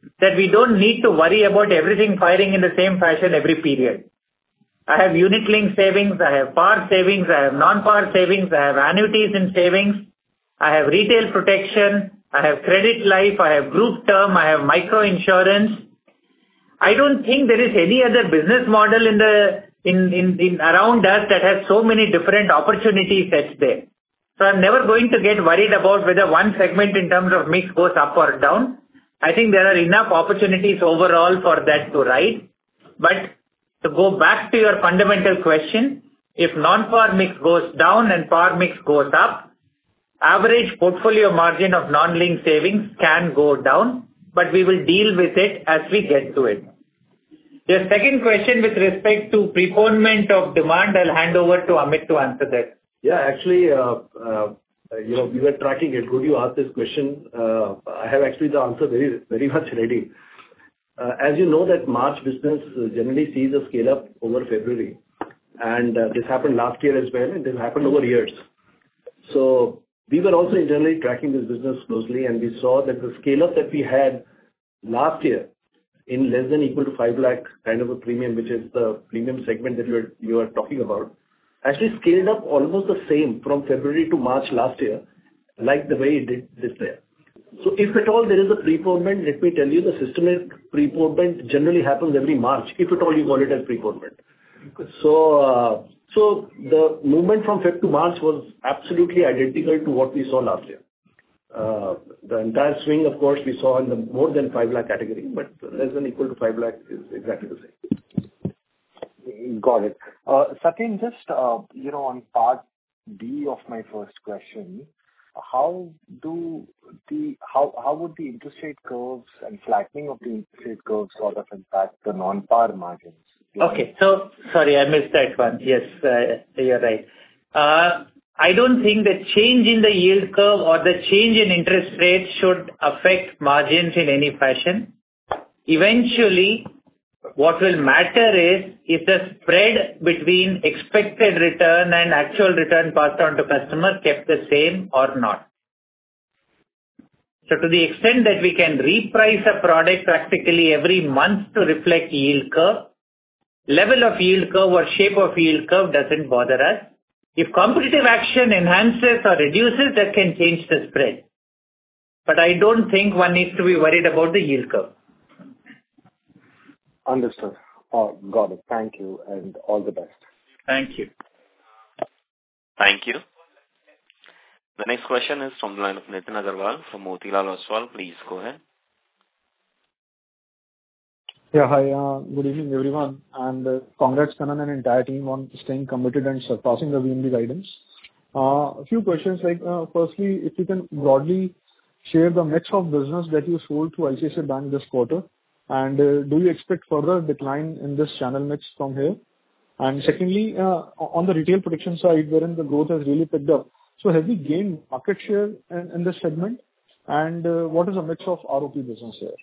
that we don't need to worry about everything firing in the same fashion every period. I have unit-linked savings, I have par savings, I have non-par savings, I have annuities in savings, I have retail protection, I have credit life, I have group term, I have micro insurance. I don't think there is any other business model in the in, in, in around us that has so many different opportunity sets there. So I'm never going to get worried about whether one segment in terms of mix goes up or down. I think there are enough opportunities overall for that to ride. But to go back to your fundamental question, if non-par mix goes down and par mix goes up, average portfolio margin of non-linked savings can go down, but we will deal with it as we get to it. Your second question with respect to preponement of demand, I'll hand over to Amit to answer that. Yeah, actually, uh, uh, you know, we were tracking it. Good you asked this question. Uh, I have actually the answer very, very much ready. Uh, as you know that March business generally sees a scale up over February, and uh, this happened last year as well, and this happened over years. So we were also internally tracking this business closely, and we saw that the scale up that we had last year in less than equal to five lakh kind of a premium, which is the premium segment that you are, you are talking about, actually scaled up almost the same from February to March last year, like the way it did this year. So if at all there is a preponement, let me tell you, the systemic preponement generally happens every March, if at all you call it as preponement. So, uh, so the movement from Feb to March was absolutely identical to what we saw last year. Uh, the entire swing, of course, we saw in the more than five lakh category, but less than equal to five lakh is exactly the same. Got it. Uh, Satyan, just, uh, you know, on part B of my first question, how do the how how would the interest rate curves and flattening of the interest rate curves sort of impact the non-par margins? Okay. So sorry, I missed that one. Yes, uh, you're right. Uh, I don't think the change in the yield curve or the change in interest rates should affect margins in any fashion. Eventually, what will matter is, is the spread between expected return and actual return passed on to customer kept the same or not. So to the extent that we can reprice a product practically every month to reflect yield curve, level of yield curve or shape of yield curve doesn't bother us. If competitive action enhances or reduces, that can change the spread. But I don't think one needs to be worried about the yield curve. Understood. Oh, got it. Thank you, and all the best. Thank you. Thank you. The next question is from the line of Nitin Agarwal from Motilal Oswal. Please go ahead. Yeah, hi. Uh, good evening, everyone, and uh, congrats, Kannan and entire team on staying committed and surpassing the V N B guidance. Uh, a few questions, like uh, firstly, if you can broadly share the mix of business that you sold to I C I C I Bank this quarter, and uh, do you expect further decline in this channel mix from here? And secondly, uh, on the retail protection side, wherein the growth has really picked up, so have we gained market share in, in this segment? And uh, what is the mix of R O P business here?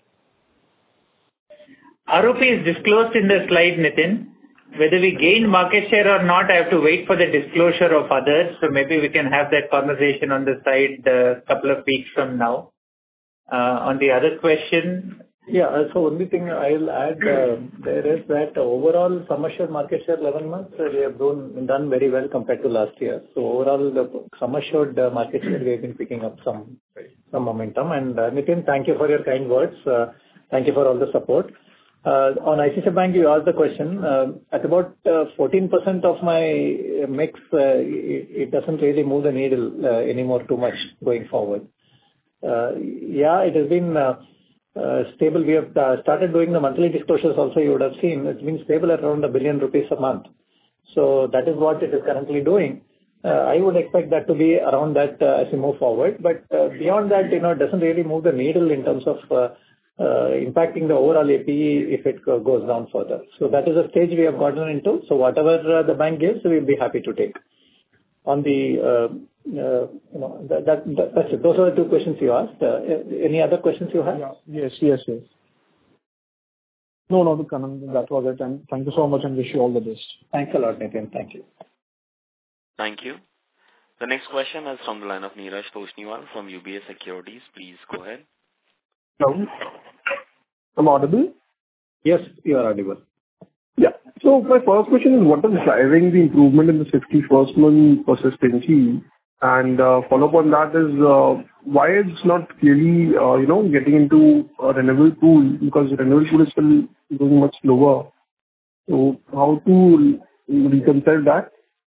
R O P is disclosed in the slide, Nitin. Whether we gain market share or not, I have to wait for the disclosure of others. So maybe we can have that conversation on the side a uh, couple of weeks from now. Uh, on the other question. Yeah, so only thing I'll add uh, there is that overall sum assured market share eleven months, uh, we have done, done very well compared to last year. So overall the sum assured uh, market share we have been picking up some, some momentum. And uh, Nitin, thank you for your kind words. Uh, thank you for all the support. Uh, on I C I C I Bank, you asked the question. Uh, at about uh, fourteen percent of my mix, uh, it, it doesn't really move the needle uh, anymore too much going forward. Uh, yeah, it has been uh, uh, stable. We have uh, started doing the monthly disclosures also, you would have seen. It's been stable at around a billion rupees a month. So that is what it is currently doing. Uh, I would expect that to be around that uh, as we move forward. But uh, beyond that, you know, it doesn't really move the needle in terms of uh, Uh, impacting the overall A P E if it uh, goes down further. So that is a stage we have gotten into. So whatever uh, the bank gives, we will be happy to take. On the, uh, uh, you know, that, that, that, that's it. Those are the two questions you asked. Uh, any other questions you have? Yeah. Yes, yes, yes. No, no, Kannan, that was it. And thank you so much and wish you all the best. Thanks a lot, Nitin. Thank you. Thank you. The next question is from the line of Neeraj Toshniwal from U B S Securities. Please go ahead. Hello. I'm audible? Yes, you are audible. Yeah. So my first question is, what is driving the improvement in the sixty-first month persistency? And uh, follow-up on that is, uh, why it's not clearly, uh, you know, getting into a renewal pool, because the renewal pool is still going much lower. So how to reconcile that?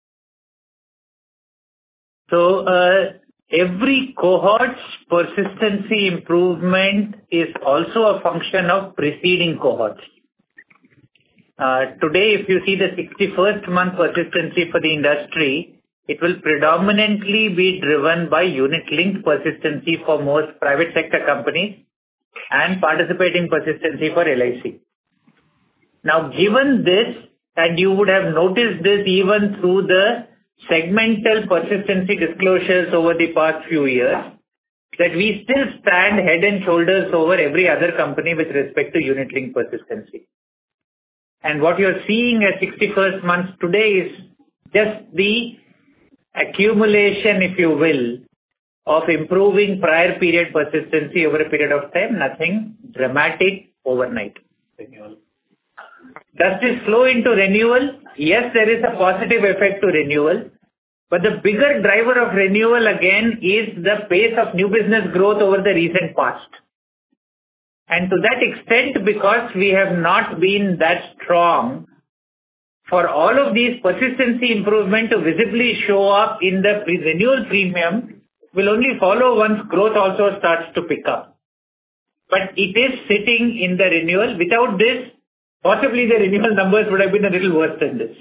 So, uh, every cohort's persistency improvement is also a function of preceding cohorts. Uh, today, if you see the sixty-first month persistency for the industry, it will predominantly be driven by unit-linked persistency for most private sector companies and participating persistency for L I C. Now, given this, and you would have noticed this even through the segmental persistency disclosures over the past few years, that we still stand head and shoulders over every other company with respect to unit-linked persistency. And what you're seeing at sixty-first months today is just the accumulation, if you will, of improving prior period persistency over a period of time, nothing dramatic overnight. Renewal. Does this flow into renewal? Yes, there is a positive effect to renewal, but the bigger driver of renewal again is the pace of new business growth over the recent past. And to that extent, because we have not been that strong, for all of these persistency improvement to visibly show up in the pre- renewal premium will only follow once growth also starts to pick up. But it is sitting in the renewal. Without this, possibly the renewal numbers would have been a little worse than this.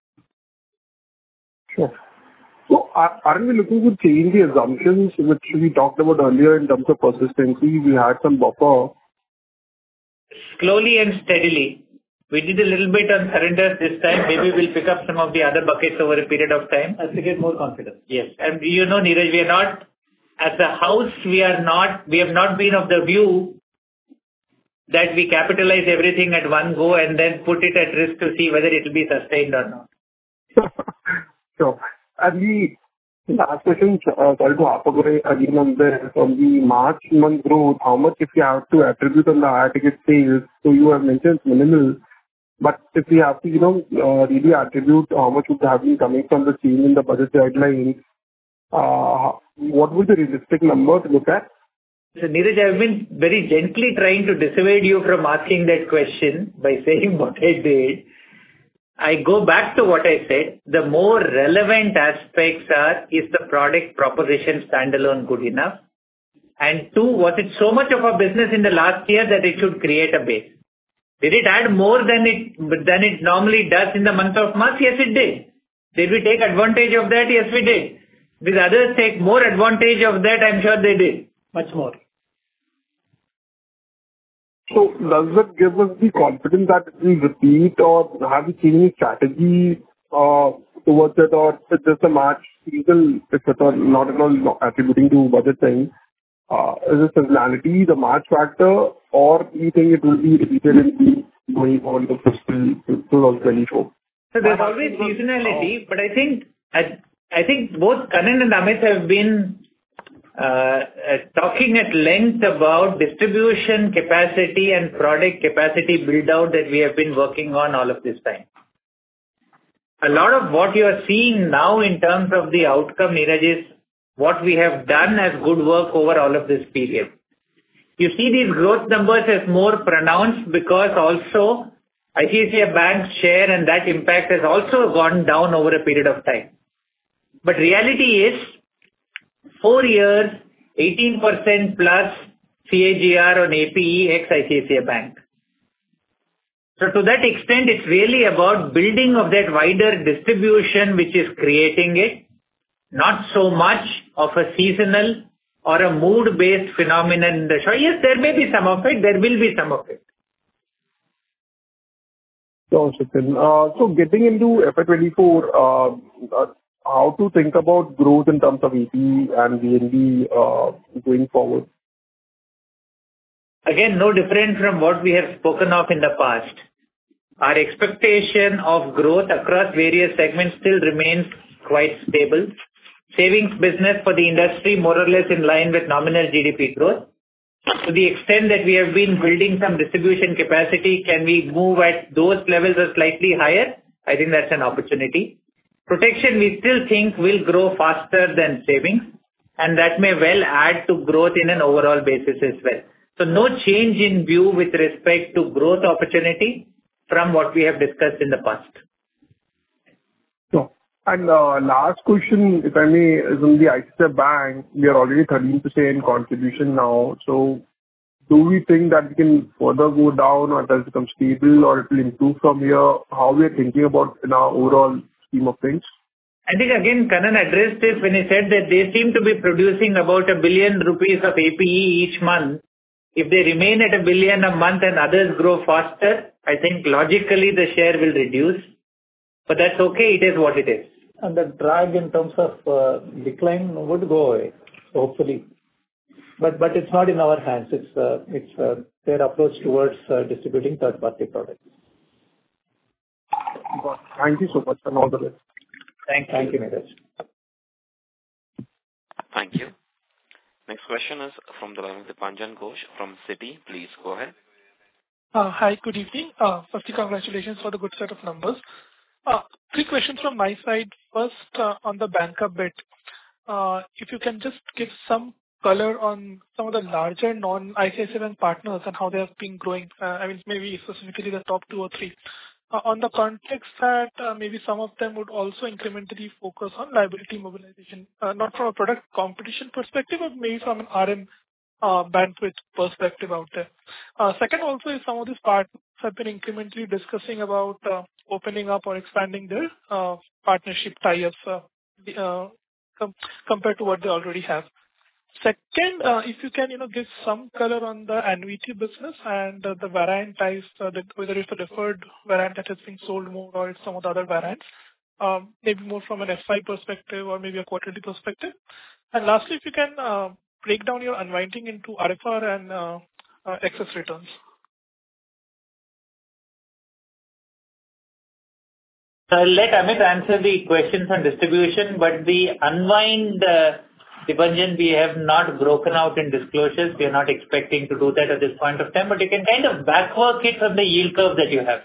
Sure. So are, aren't we looking to change the assumptions which we talked about earlier in terms of persistency? We had some buffer. Slowly and steadily. We did a little bit on surrenders this time. Maybe we'll pick up some of the other buckets over a period of time. As to get more confidence. Yes. And you know, Neeraj, we are not, as a house, we are not, we have not been of the view that we capitalize everything at one go and then put it at risk to see whether it will be sustained or not. Sure. And the last question, uh, sorry to hop away again on the, from the March month growth, how much if you have to attribute on the higher ticket sales? So you have mentioned minimal, but if we have to, you know, uh, really attribute how much would have been coming from the change in the budget guidelines, uh, what would the realistic number to look at? So Neeraj, I have been very gently trying to dissuade you from asking that question by saying what I did. I go back to what I said. The more relevant aspects are, is the product proposition standalone good enough? And two, was it so much of a business in the last year that it should create a base? Did it add more than it than it normally does in the month of March? Yes, it did. Did we take advantage of that? Yes, we did. Did others take more advantage of that? I'm sure they did. Much more. So does that give us the confidence that it will repeat, or have you seen any strategy uh, towards it, or it's just a March season, if at all, not at all attributing to budget thing? Uh, is it seasonality, the March factor, or do you think it will be repeated in the going on to fiscal twenty twenty-four? So there's always seasonality, but I think I, I think both Kannan and Amit have been uh, uh, talking at length about distribution capacity and product capacity build out that we have been working on all of this time. A lot of what you are seeing now in terms of the outcome, Neeraj, is what we have done as good work over all of this period. You see these growth numbers as more pronounced because also I C I C I Bank's share and that impact has also gone down over a period of time. But reality is, four years, eighteen percent plus C A G R on A P E ex I C I C I Bank. So to that extent, it's really about building of that wider distribution which is creating it, not so much of a seasonal or a mood-based phenomenon in the show. Yes, there may be some of it, there will be some of it. So, uh, so getting into F Y twenty-four, uh, uh, how to think about growth in terms of A P E and V N B uh, going forward? Again, no different from what we have spoken of in the past. Our expectation of growth across various segments still remains quite stable. Savings business for the industry more or less in line with nominal G D P growth. To the extent that we have been building some distribution capacity, can we move at those levels or slightly higher? I think that's an opportunity. Protection, we still think will grow faster than savings, and that may well add to growth in an overall basis as well. So no change in view with respect to growth opportunity from what we have discussed in the past. So, and uh, last question, if I may, is on the I C I C I Bank. We are already thirteen percent contribution now. So do we think that we can further go down, or does it become stable, or it will improve from here? How we are thinking about in our overall scheme of things? I think again, Kannan addressed this when he said that they seem to be producing about a billion rupees of A P E each month. If they remain at a billion a month and others grow faster, I think logically the share will reduce. But that's okay, it is what it is. And the drag in terms of uh, decline would go away, hopefully. But but it's not in our hands. It's uh, it's uh, their approach towards uh, distributing third-party products. Thank you so much, and all the best. Thank you. Thank you, Neeraj. Thank you. Next question is from the line of Dipanjan Ghosh from Citi. Please go ahead. Uh, hi, good evening. Uh, firstly, congratulations for the good set of numbers. Uh, three questions from my side. First, uh, on the banker bit, uh, if you can just give some color on some of the larger non-I C I C I Bank partners and how they have been growing. Uh, I mean, maybe specifically the top two or three. Uh, on the context that uh, maybe some of them would also incrementally focus on liability mobilization, uh, not from a product competition perspective, but maybe from an R M uh, bandwidth perspective out there. Uh, second also is some of these partners have been incrementally discussing about uh, opening up or expanding their uh, partnership tie-ups uh, uh, com- compared to what they already have. Second, uh, if you can, you know, give some color on the annuity business and uh, the variant types, uh, that whether it's a deferred variant that has been sold more or it's some of the other variants, um, maybe more from an F I perspective or maybe a quarterly perspective. And lastly, if you can uh, break down your unwinding into R F R and uh, uh, excess returns. So I'll let Amit answer the questions on distribution, but the unwind, uh, Dipanjan, we have not broken out in disclosures. We are not expecting to do that at this point of time, but you can kind of backwork it from the yield curve that you have.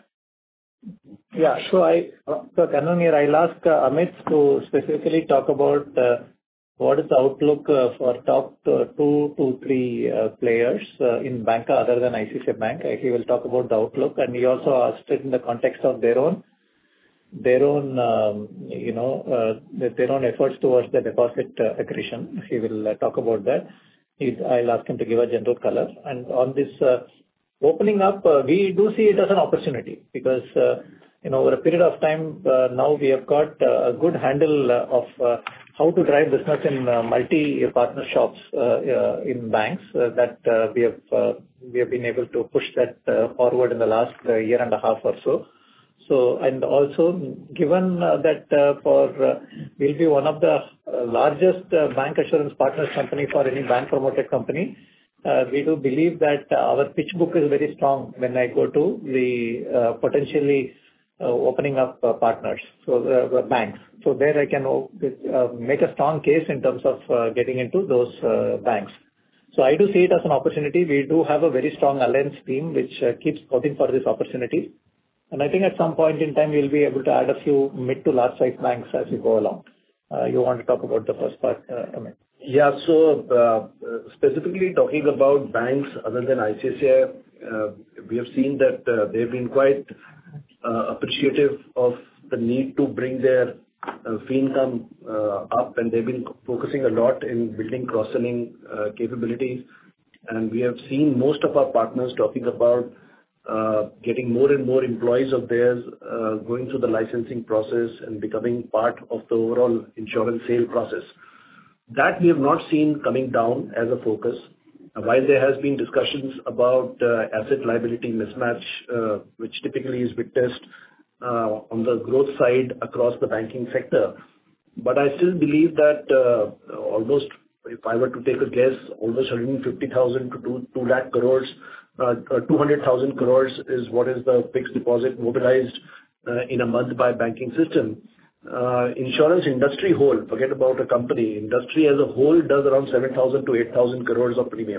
Yeah. So I, so Kannan here, I'll ask uh, Amit to specifically talk about uh, what is the outlook uh, for top uh, two to three uh, players uh, in banca other than I C I C I Bank. Uh, he will talk about the outlook, and he also asked it in the context of their own their own, um, you know, uh, their own efforts towards the deposit uh, accretion. He will uh, talk about that. He's, I'll ask him to give a general color. And on this uh, opening up, uh, we do see it as an opportunity because, uh, you know, over a period of time, uh, now we have got uh, a good handle uh, of uh, how to drive business in uh, multi-partner shops uh, uh, in banks uh, that uh, we have uh, we have been able to push that uh, forward in the last uh, year and a half or so. So, and also given uh, that uh, for uh, we'll be one of the uh, largest uh, bank assurance partners company for any bank promoted company, uh, we do believe that uh, our pitch book is very strong when I go to the uh, potentially uh, opening up uh, partners, so uh, banks. So there I can uh, make a strong case in terms of uh, getting into those uh, banks. So I do see it as an opportunity. We do have a very strong alliance team which uh, keeps scouting for this opportunity. And I think at some point in time, we'll be able to add a few mid to large size banks as we go along. Uh, you want to talk about the first part, uh, Amit? Yeah. So, uh, specifically talking about banks other than I C I C I, uh, we have seen that uh, they've been quite uh, appreciative of the need to bring their uh, fee income uh, up, and they've been focusing a lot in building cross-selling uh, capabilities. And we have seen most of our partners talking about Uh, getting more and more employees of theirs uh, going through the licensing process and becoming part of the overall insurance sale process. That we have not seen coming down as a focus. Uh, while there has been discussions about uh, asset liability mismatch, uh, which typically is witnessed uh, on the growth side across the banking sector, but I still believe that uh, almost, if I were to take a guess, almost one hundred fifty thousand to two lakh crores Uh, two hundred thousand crores is what is the fixed deposit mobilized uh, in a month by banking system. Uh, insurance industry whole, forget about a company, industry as a whole does around seven thousand to eight thousand crores of premium.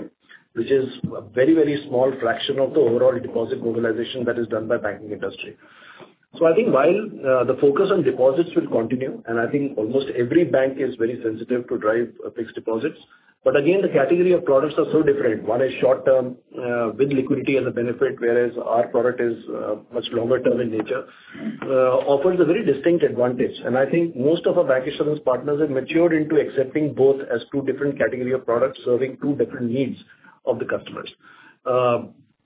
which is a very, very small fraction of the overall deposit mobilization that is done by banking industry. So I think while uh, the focus on deposits will continue, and I think almost every bank is very sensitive to drive uh, fixed deposits, but again, the category of products are so different. One is short term uh, with liquidity as a benefit, whereas our product is uh, much longer term in nature, uh, offers a very distinct advantage. And I think most of our bancassurance partners have matured into accepting both as two different category of products serving two different needs of the customers. Uh,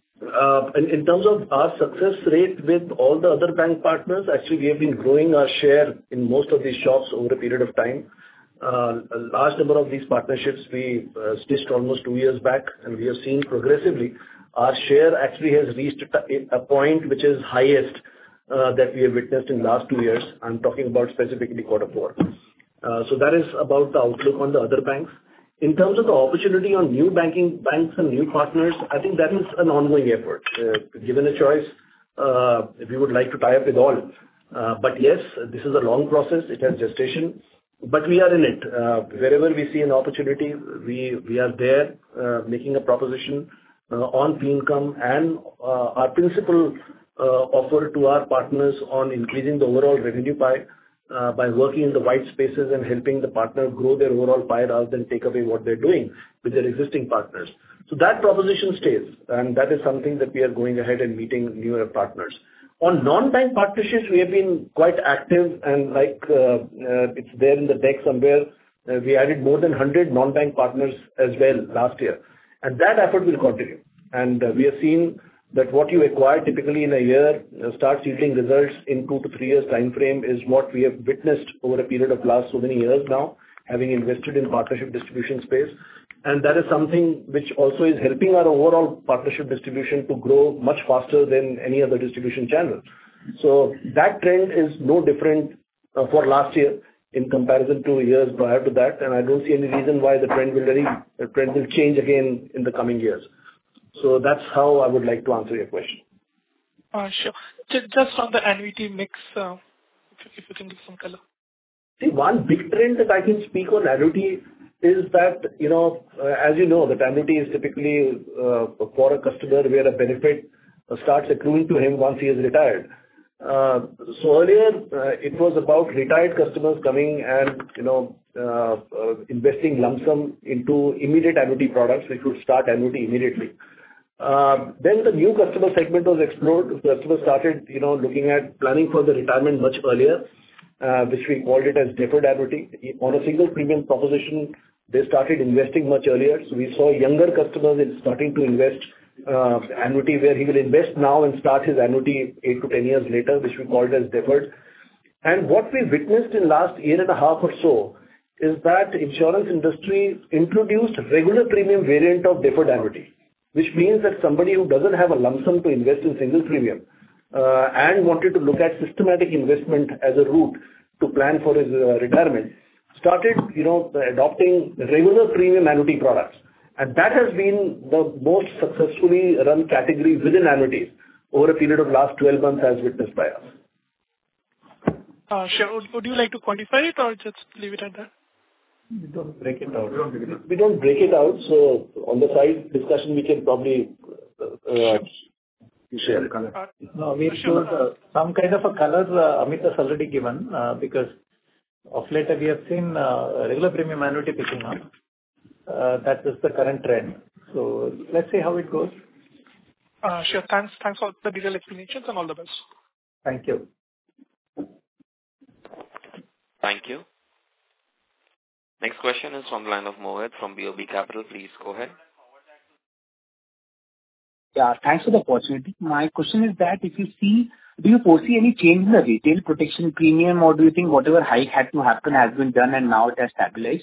uh, in, in terms of our success rate with all the other bank partners, actually we have been growing our share in most of these shops over a period of time. Uh, a large number of these partnerships we uh, stitched almost two years back, and we have seen progressively our share actually has reached a, a point which is highest uh, that we have witnessed in the last two years. I'm talking about specifically quarter four. Uh, so that is about the outlook on the other banks. In terms of the opportunity on new banking banks and new partners, I think that is an ongoing effort. Uh, given a choice, uh, we would like to tie up with all. Uh, but yes, this is a long process. It has gestation. But we are in it. Uh, wherever we see an opportunity, we we are there uh, making a proposition uh, on fee income, and uh, our principal uh, offer to our partners on increasing the overall revenue pie uh, by working in the white spaces and helping the partner grow their overall pie rather than take away what they're doing with their existing partners. So that proposition stays, and that is something that we are going ahead and meeting newer partners. On non-bank partnerships, we have been quite active, and like uh, uh, it's there in the deck somewhere, uh, we added more than one hundred non-bank partners as well last year. And that effort will continue. And uh, we have seen that what you acquire typically in a year uh, starts yielding results in two to three years time frame is what we have witnessed over a period of last so many years now, having invested in partnership distribution space. And that is something which also is helping our overall partnership distribution to grow much faster than any other distribution channel. So that trend is no different uh, for last year in comparison to years prior to that. And I don't see any reason why the trend will very, the trend will change again in the coming years. So that's how I would like to answer your question. Uh, sure. Just, just on the annuity mix, uh, if, you, if you can give some color. See, one big trend that I can speak on annuity is that, you know, uh, as you know, that annuity is typically uh, for a customer where a benefit uh, starts accruing to him once he is retired. Uh, so earlier, uh, it was about retired customers coming and, you know, uh, uh, investing lump sum into immediate annuity products, which would start annuity immediately. Uh, then the new customer segment was explored. Customers started, you know, looking at planning for the retirement much earlier. Uh, which we called it as deferred annuity. On a single premium proposition, they started investing much earlier. So we saw younger customers in starting to invest uh, annuity, where he will invest now and start his annuity eight to ten years later, which we called as deferred. And what we witnessed in last year and a half or so is that insurance industry introduced regular premium variant of deferred annuity, which means that somebody who doesn't have a lump sum to invest in single premium Uh, and wanted to look at systematic investment as a route to plan for his uh, retirement, started, you know, adopting regular premium annuity products. And that has been the most successfully run category within annuities over a period of last twelve months as witnessed by us. Uh, sure. Would, would you like to quantify it or just leave it at that? We don't break it out. We don't break it out. We don't break it out. So on the side discussion, we can probably uh, share it. Uh, no, we showed uh, some kind of a color uh, Amit has already given uh, because of late we have seen uh, regular premium annuity picking up. Uh, that is the current trend. So let's see how it goes. Uh, sure. Thanks. Thanks for the detailed explanations and all the best. Thank you. Thank you. Next question is from the line of Mohit from B O B Capital. Please go ahead. Yeah, thanks for the opportunity. My question is that if you see, do you foresee any change in the retail protection premium, or do you think whatever hike had to happen has been done and now it has stabilized?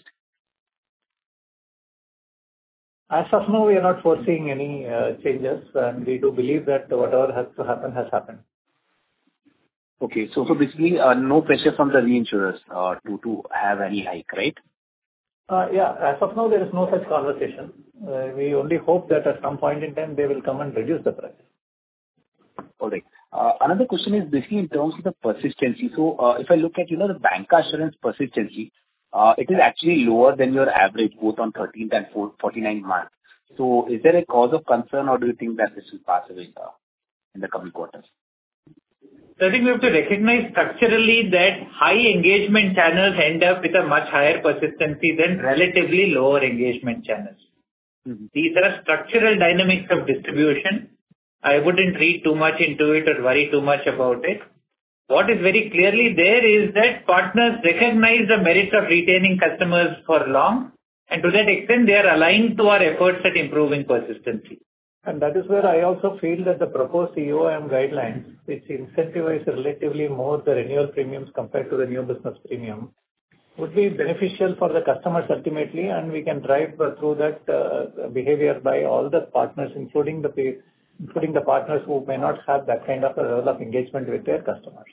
As of now, we are not foreseeing any uh, changes, and we do believe that whatever has to happen has happened. Okay, so so basically, uh, no pressure from the reinsurers uh, to to have any hike, right? Uh, yeah, as of now, there is no such conversation. Uh, we only hope that at some point in time they will come and reduce the price. All right. Uh, another question is basically in terms of the persistency. So uh, if I look at, you know, the bancassurance persistency, uh, it is actually lower than your average, both on thirteenth and forty-ninth month. So is there a cause of concern, or do you think that this will pass away uh, in the coming quarters? So I think we have to recognize structurally that high engagement channels end up with a much higher persistency than relatively lower engagement channels. Mm-hmm. These are structural dynamics of distribution. I wouldn't read too much into it or worry too much about it. What is very clearly there is that partners recognize the merits of retaining customers for long, and to that extent, they are aligned to our efforts at improving persistency. And that is where I also feel that the proposed E O M guidelines, which incentivize relatively more the renewal premiums compared to the new business premium, would be beneficial for the customers ultimately, and we can drive through that uh, behavior by all the partners, including the including the partners who may not have that kind of a level of engagement with their customers.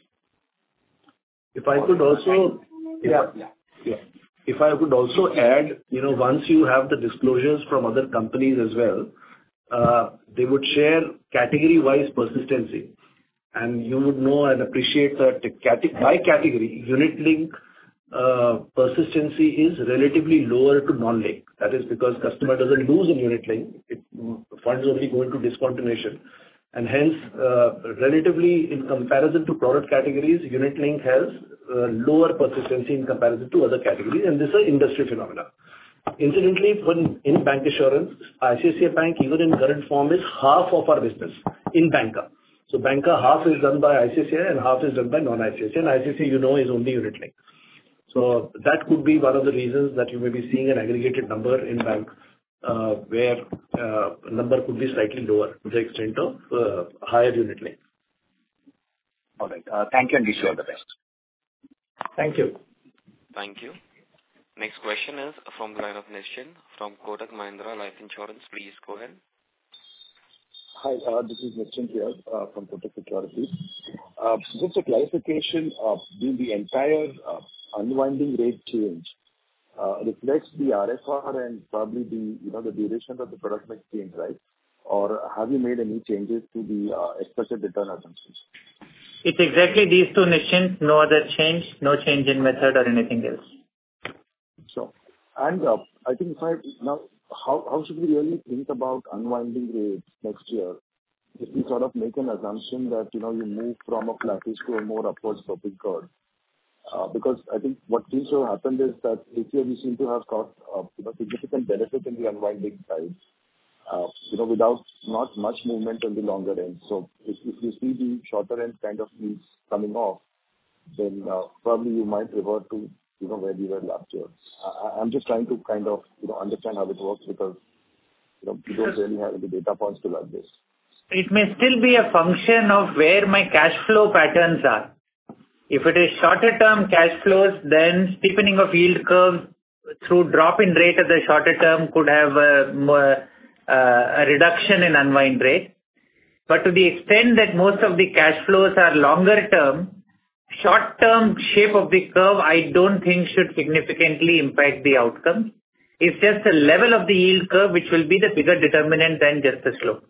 If I could also, yeah, yeah. If I could also add, you know, once you have the disclosures from other companies as well, uh, they would share category-wise persistency, and you would know and appreciate that by category, unit link uh, persistency is relatively lower to non-link. That is because customer doesn't lose in unit link; it, funds only go into discontinuation. And hence, uh, relatively in comparison to product categories, unit link has uh, lower persistency in comparison to other categories, and this is an industry phenomena. Incidentally, when in bank assurance, I C I C I Bank, even in current form, is half of our business in banca. So banca, half is done by I C I C I and half is done by non-I C I C I, and I C I C I, you know, is only unit link. So that could be one of the reasons that you may be seeing an aggregated number in bank, Uh, where uh, number could be slightly lower to the extent of uh, higher unit link. All right. Uh, thank you, and wish you all the best. Thank you. Thank you. Next question is from the line of Nishin from Kotak Mahindra Life Insurance. Please go ahead. Hi, uh, this is Nishin here uh, from Kotak Securities. Uh, just a clarification of the, the entire uh, unwinding rate change. Uh, reflects the R F R and probably the, you know, the duration of the product mix change, right? Or have you made any changes to the uh, expected return assumptions? It's exactly these two, Nishin. No other change, no change in method or anything else. Sure. And uh, I think if I, now, how, how should we really think about unwinding rates next year? If we sort of make an assumption that, you know, you move from a flattish to a more upward sloping curve. Uh, because I think what seems to have happened is that this year we seem to have got uh, you know, significant benefit in the unwinding side, uh, you know, without not much movement on the longer end. So if, if you see the shorter end kind of yields coming off, then uh, probably you might revert to, you know, where we were last year. I, I'm just trying to kind of, you know, understand how it works because, you know, we don't really have any data points to like this. It may still be a function of where my cash flow patterns are. If it is shorter term cash flows, then steepening of yield curve through drop in rate of the shorter term could have a, more, uh, a reduction in unwind rate. But to the extent that most of the cash flows are longer term, short term shape of the curve, I don't think should significantly impact the outcome. It's just the level of the yield curve which will be the bigger determinant than just the slope.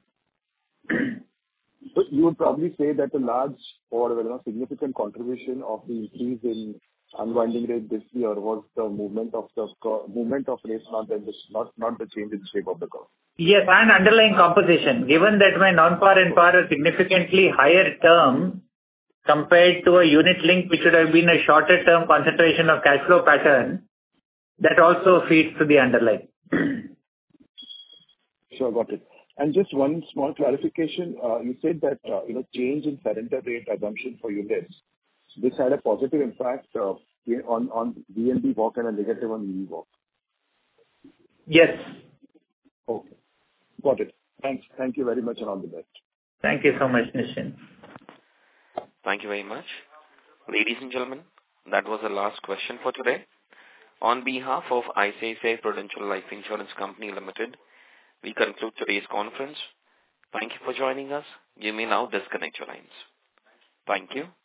So you would probably say that a large or you know, significant contribution of the increase in unwinding rate this year was the movement of the curve, movement of rates, not the not not the change in the shape of the curve. Yes, and underlying composition. Given that my non-par and par are significantly higher term compared to a unit link, which would have been a shorter term concentration of cash flow pattern, that also feeds to the underlying. Sure, got it. And just one small clarification. Uh, you said that, uh, you know, change in surrender rate assumption for units, this had a positive impact uh, on, on V N B walk and a negative on E V walk. Yes. Okay. Got it. Thanks. Thank you very much and all the best. Thank you so much, Nishin. Thank you very much. Ladies and gentlemen, that was the last question for today. On behalf of I C I C I Prudential Life Insurance Company Limited, we conclude today's conference. Thank you for joining us. You may now disconnect your lines. Thank you.